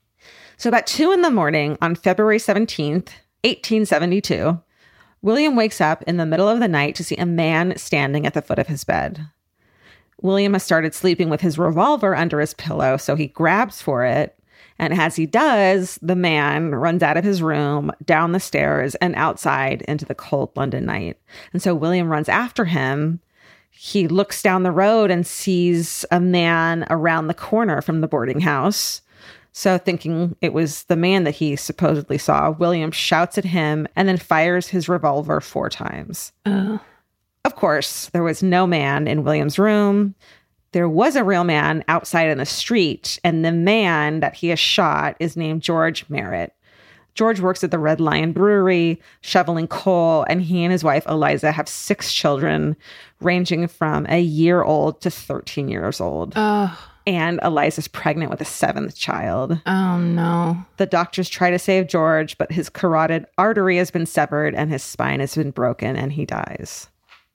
So about two in the morning on February seventeenth, eighteen seventy-two, William wakes up in the middle of the night to see a man standing at the foot of his bed. William has started sleeping with his revolver under his pillow, so he grabs for it. And as he does, the man runs out of his room, down the stairs, and outside into the cold London night. And so William runs after him. He looks down the road and sees a man around the corner from the boarding house. So thinking it was the man that he supposedly saw, William shouts at him and then fires his revolver four times. Uh. Of course, there was no man in William's room. There was a real man outside in the street, and the man that he has shot is named George Merritt. George works at the Red Lion Brewery, shoveling coal, and he and his wife, Eliza, have six children, ranging from a year old to thirteen years old. Oh. And Eliza's pregnant with a seventh child. Oh, no. The doctors try to save George, but his carotid artery has been severed and his spine has been broken, and he dies.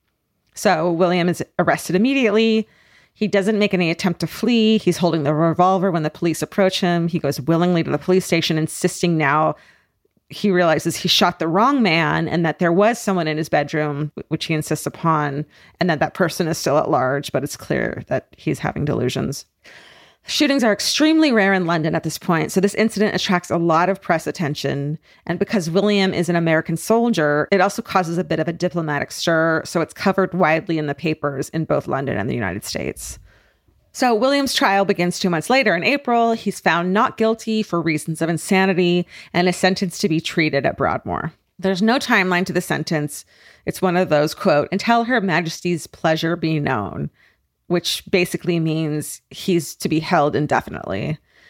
So William is arrested immediately. He doesn't make any attempt to flee. He's holding the revolver when the police approach him. He goes willingly to the police station, insisting now he realizes he shot the wrong man and that there was someone in his bedroom, which he insists upon, and that that person is still at large, but it's clear that he's having delusions. Shootings are extremely rare in London at this point, so this incident attracts a lot of press attention. And because William is an American soldier, it also causes a bit of a diplomatic stir, so it's covered widely in the papers in both London and the United States. So William's trial begins two months later in April. He's found not guilty for reasons of insanity and is sentenced to be treated at Broadmoor. There's no timeline to the sentence. It's one of those, quote, until Her Majesty's pleasure be known, which basically means he's to be held indefinitely.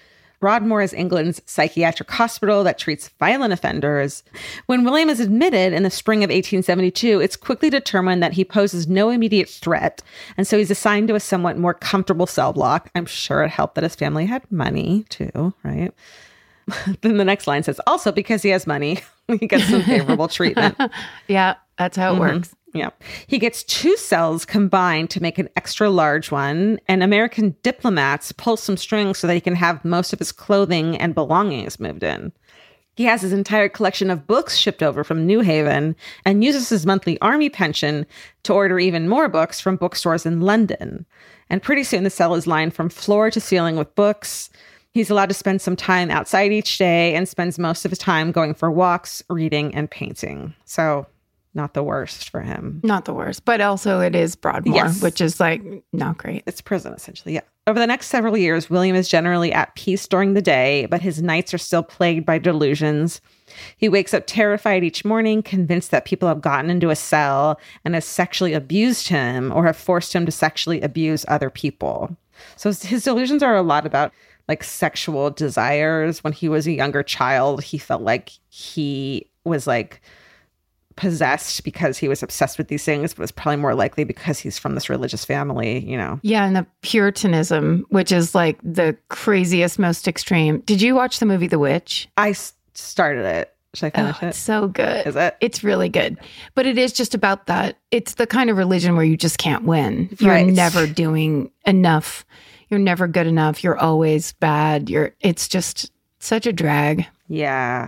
Broadmoor is England's psychiatric hospital that treats violent offenders. When William is admitted in the spring of eighteen seventy-two, it's quickly determined that he poses no immediate threat, and so he's assigned to a somewhat more comfortable cell block. I'm sure it helped that his family had money, too, right? Then the next line says, also because he has money, he gets some favorable treatment. Yeah, that's how it mm-hmm. works. Yeah. He gets two cells combined to make an extra large one, and American diplomats pull some strings so that he can have most of his clothing and belongings moved in. He has his entire collection of books shipped over from New Haven and uses his monthly army pension to order even more books from bookstores in London. And pretty soon the cell is lined from floor to ceiling with books. He's allowed to spend some time outside each day and spends most of his time going for walks, reading, and painting. So not the worst for him. Not the worst, but also it is Broadmoor, yes. which is like not great. It's prison, essentially, yeah. Over the next several years, William is generally at peace during the day, but his nights are still plagued by delusions. He wakes up terrified each morning, convinced that people have gotten into a cell and have sexually abused him or have forced him to sexually abuse other people. So his delusions are a lot about like sexual desires. When he was a younger child, he felt like he was like possessed because he was obsessed with these things, but it's probably more likely because he's from this religious family, you know. Yeah, and the Puritanism, which is like the craziest, most extreme. Did you watch the movie The Witch? I s- started it. Should I finish oh, it? It's so good. Is it? It's really good. But it is just about that. It's the kind of religion where you just can't win. You're right. never doing enough. You're never good enough. You're always bad. You're. It's just such a drag. Yeah.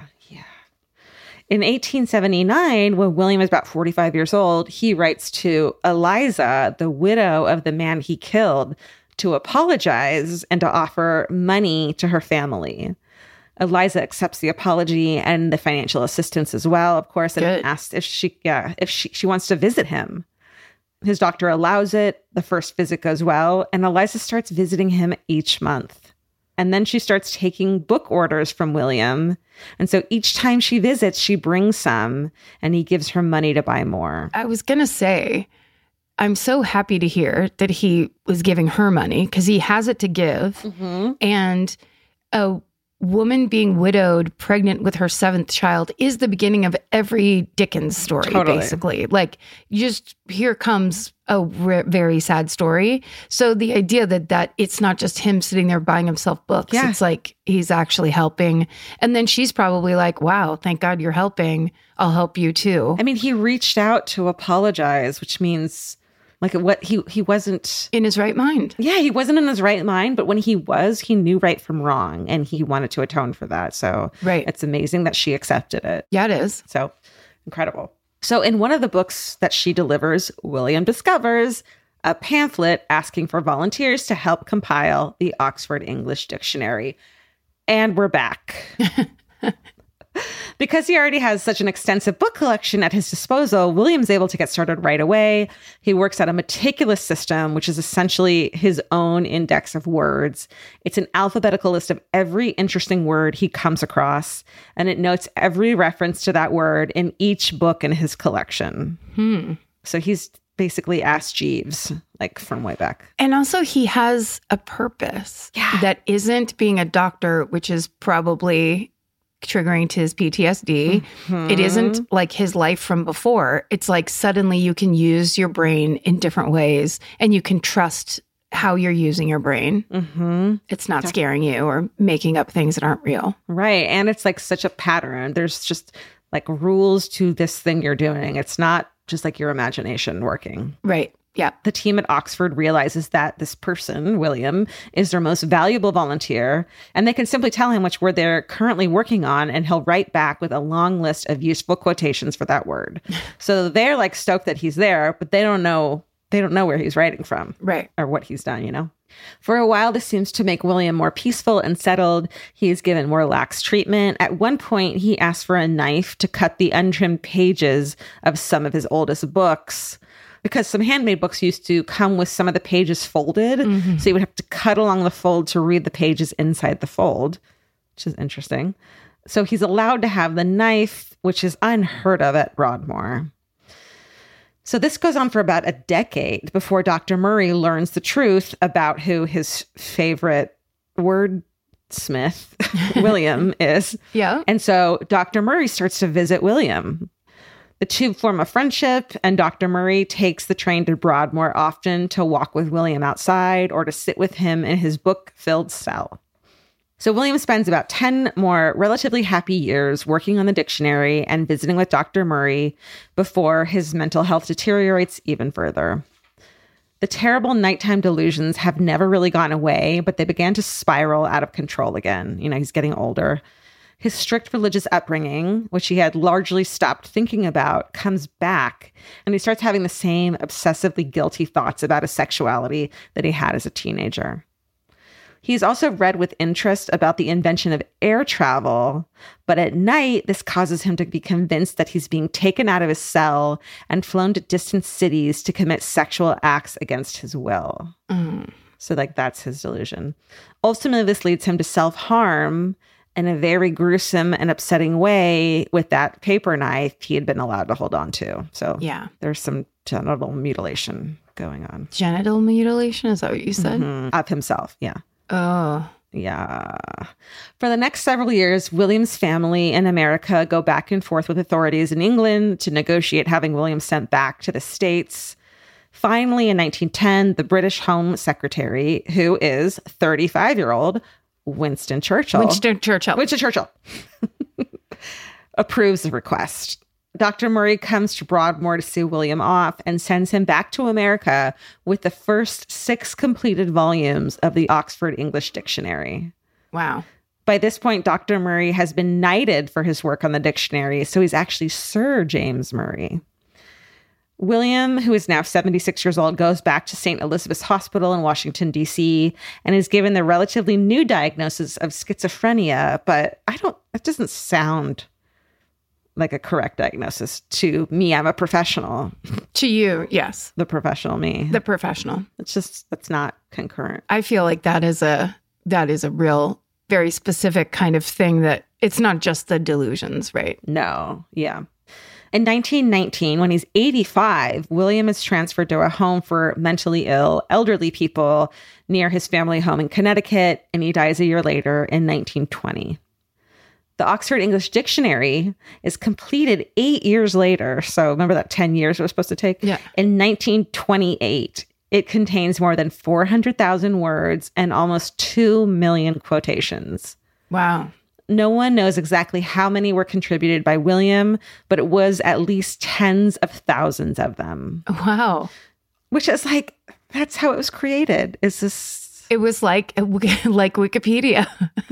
In eighteen seventy-nine, when William is about forty-five years old, he writes to Eliza, the widow of the man he killed, to apologize and to offer money to her family. Eliza accepts the apology and the financial assistance as well, of course, and Good. asks if she, yeah, if she, she wants to visit him. His doctor allows it. The first visit goes well, and Eliza starts visiting him each month. And then she starts taking book orders from William. And so each time she visits, she brings some and he gives her money to buy more. I was going to say, I'm so happy to hear that he was giving her money because he has it to give. Mm-hmm. And a woman being widowed, pregnant with her seventh child is the beginning of every Dickens story, totally. Basically. Like, just here comes a re- very sad story. So the idea that that it's not just him sitting there buying himself books. Yeah. It's like he's actually helping. And then she's probably like, wow, thank God you're helping. I'll help you too. I mean, he reached out to apologize, which means like what he he wasn't in his right mind. Yeah, he wasn't in his right mind. But when he was, he knew right from wrong and he wanted to atone for that. So right. It's amazing that she accepted it. Yeah, it is. So incredible. So in one of the books that she delivers, William discovers a pamphlet asking for volunteers to help compile the Oxford English Dictionary. And we're back. Because he already has such an extensive book collection at his disposal, William's able to get started right away. He works out a meticulous system, which is essentially his own index of words. It's an alphabetical list of every interesting word he comes across, and it notes every reference to that word in each book in his collection. Hmm. So he's basically Ask Jeeves, like from way back. And also he has a purpose yeah. that isn't being a doctor, which is probably triggering to his P T S D. Mm-hmm. It isn't like his life from before. It's like suddenly you can use your brain in different ways and you can trust how you're using your brain. Mm-hmm. It's not scaring you or making up things that aren't real. Right. And it's like such a pattern. There's just like rules to this thing you're doing. It's not just like your imagination working. Right. Yeah. The team at Oxford realizes that this person, William, is their most valuable volunteer, and they can simply tell him which word they're currently working on, and he'll write back with a long list of useful quotations for that word. So they're like stoked that he's there, but they don't know they don't know where he's writing from. Right. Or what he's done, you know? For a while, this seems to make William more peaceful and settled. He's given more lax treatment. At one point, he asked for a knife to cut the untrimmed pages of some of his oldest books, because some handmade books used to come with some of the pages folded. Mm-hmm. So you would have to cut along the fold to read the pages inside the fold, which is interesting. So he's allowed to have the knife, which is unheard of at Broadmoor. So this goes on for about a decade before Doctor Murray learns the truth about who his favorite word Smith, William, is. Yeah. And so Doctor Murray starts to visit William. The two form a friendship, and Doctor Murray takes the train to Broadmoor often to walk with William outside or to sit with him in his book-filled cell. So William spends about ten more relatively happy years working on the dictionary and visiting with Doctor Murray before his mental health deteriorates even further. The terrible nighttime delusions have never really gone away, but they began to spiral out of control again. You know, he's getting older. His strict religious upbringing, which he had largely stopped thinking about, comes back, and he starts having the same obsessively guilty thoughts about his sexuality that he had as a teenager. He's also read with interest about the invention of air travel, but at night, this causes him to be convinced that he's being taken out of his cell and flown to distant cities to commit sexual acts against his will. Mm. So, like, that's his delusion. Ultimately, this leads him to self-harm in a very gruesome and upsetting way with that paper knife he had been allowed to hold on to. So Yeah. there's some genital mutilation going on. Genital mutilation? Is that what you said? Mhm. Of himself, yeah. Oh. Yeah. For the next several years, William's family in America go back and forth with authorities in England to negotiate having William sent back to the States. Finally, in nineteen ten, the British Home Secretary, who is thirty-five-year-old Winston Churchill. Winston Churchill. Winston Churchill approves the request. Doctor Murray comes to Broadmoor to see William off and sends him back to America with the first six completed volumes of the Oxford English Dictionary. Wow. By this point, Doctor Murray has been knighted for his work on the dictionary, so he's actually Sir James Murray. William, who is now seventy-six years old, goes back to Saint Elizabeth's Hospital in Washington, D C, and is given the relatively new diagnosis of schizophrenia, but I don't, that doesn't sound like a correct diagnosis to me. I'm a professional. To you, yes. The professional me. The professional. It's just, that's not concurrent. I feel like that is a that is a real, very specific kind of thing that it's not just the delusions, right? No. Yeah. In nineteen nineteen, when he's eighty-five, William is transferred to a home for mentally ill elderly people near his family home in Connecticut, and he dies a year later in nineteen twenty. The Oxford English Dictionary is completed eight years later. So remember that ten years it was supposed to take? Yeah. In nineteen twenty-eight, it contains more than four hundred thousand words and almost two million quotations. Wow. No one knows exactly how many were contributed by William, but it was at least tens of thousands of them. Wow. Which is like, that's how it was created. Is this... It was like like Wikipedia.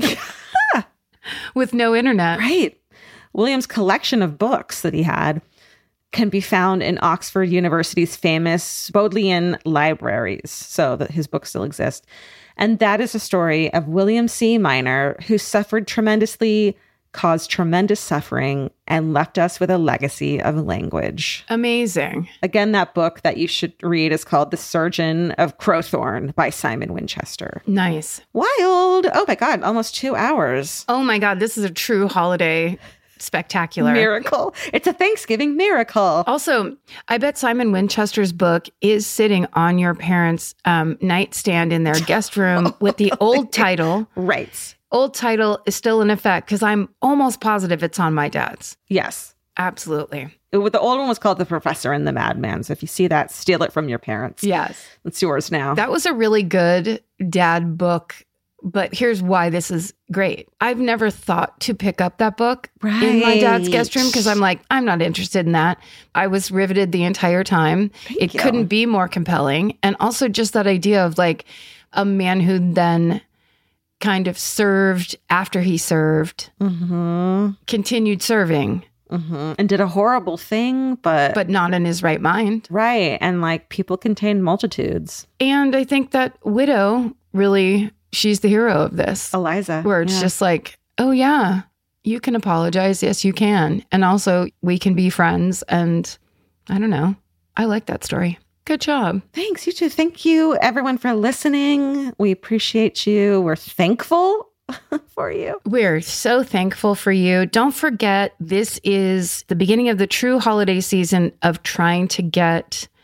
With no internet. Right. William's collection of books that he had can be found in Oxford University's famous Bodleian libraries. So that his books still exist. And that is a story of William C. Minor, who suffered tremendously, caused tremendous suffering, and left us with a legacy of language. Amazing. Again, that book that you should read is called The Surgeon of Crowthorne by Simon Winchester. Nice. Wild. Oh my God, almost two hours. Oh my God, this is a true holiday spectacular. Miracle. It's a Thanksgiving miracle. Also, I bet Simon Winchester's book is sitting on your parents' um, nightstand in their guest room with the old title. Right. Old title is still in effect because I'm almost positive it's on my dad's. Yes. Absolutely. It, the old one was called The Professor and the Madman. So if you see that, steal it from your parents. Yes. It's yours now. That was a really good dad book. But here's why this is great. I've never thought to pick up that book right. in my dad's guest room because I'm like, I'm not interested in that. I was riveted the entire time. Thank it you. couldn't be more compelling. And also just that idea of like a man who then kind of served after he served, mm-hmm. continued serving. Mm-hmm. And did a horrible thing, but... But not in his right mind. Right. And like people contain multitudes. And I think that widow really... She's the hero of this. Eliza. Where it's yeah. just like, oh, yeah, you can apologize. Yes, you can. And also, we can be friends. And I don't know. I like that story. Good job. Thanks. You too. Thank you, everyone, for listening. We appreciate you. We're thankful for you. We're so thankful for you. Don't forget, this is the beginning of the true holiday season of trying to get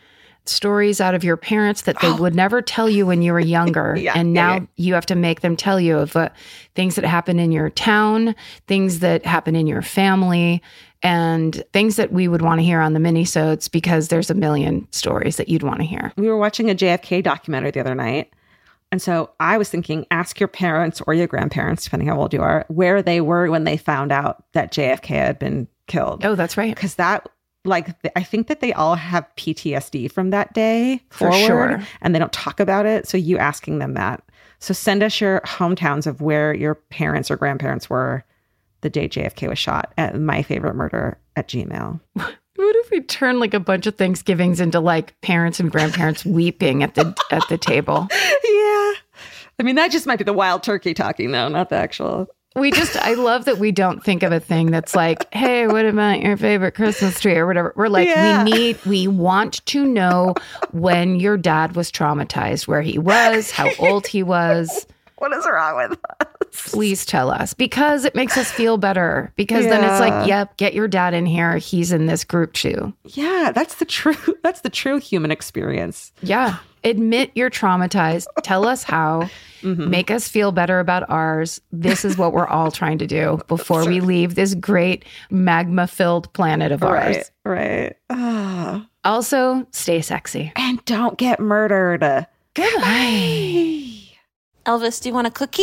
stories out of your parents that they would never tell you when you were younger. Yeah, and yeah, now yeah. you have to make them tell you of uh, things that happen in your town, things that happen in your family, and things that we would want to hear on the minisodes, because there's a million stories that you'd want to hear. We were watching a J F K documentary the other night. And so I was thinking, ask your parents or your grandparents, depending how old you are, where they were when they found out that J F K had been killed. Oh, that's right. Because that, like, I think that they all have P T S D from that day For forward, sure. and they don't talk about it. So you asking them that. So send us your hometowns of where your parents or grandparents were the day J F K was shot at myfavoritemurder at Gmail. What if we turn like a bunch of Thanksgivings into like parents and grandparents weeping at the at the table? Yeah. I mean, that just might be the wild turkey talking, though, not the actual. We just, I love that we don't think of a thing that's like, hey, what about your favorite Christmas tree or whatever? We're like, Yeah. we need, we want to know when your dad was traumatized, where he was, how old he was. What is wrong with us? Please tell us, because it makes us feel better. Because then it's Yeah. like, yep, get your dad in here. He's in this group too. Yeah, that's the true, that's the true human experience. Yeah. Admit you're traumatized. Tell us how. Mm-hmm. Make us feel better about ours. This is what we're all trying to do before we leave this great magma-filled planet of ours. Right, right. Ah. Also, stay sexy. And don't get murdered. Goodbye. Elvis, do you want a cookie?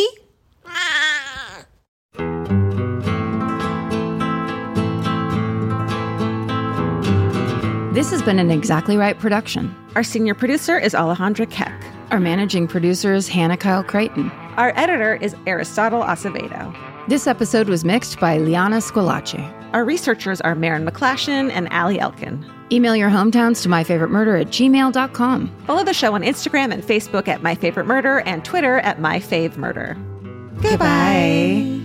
This has been an Exactly Right production. Our senior producer is Alejandra Keck. Our managing producer is Hannah Kyle Creighton. Our editor is Aristotle Acevedo. This episode was mixed by Liana Squillace. Our researchers are Maren McClashin and Allie Elkin. Email your hometowns to myfavoritemurder at gmail dot com. Follow the show on Instagram and Facebook at My Favorite Murder and Twitter at My Fave Murder. Goodbye.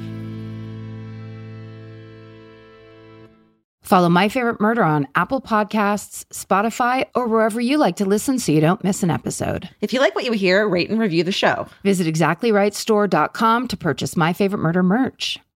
Follow My Favorite Murder on Apple Podcasts, Spotify, or wherever you like to listen so you don't miss an episode. If you like what you hear, rate and review the show. Visit exactly right store dot com to purchase My Favorite Murder merch.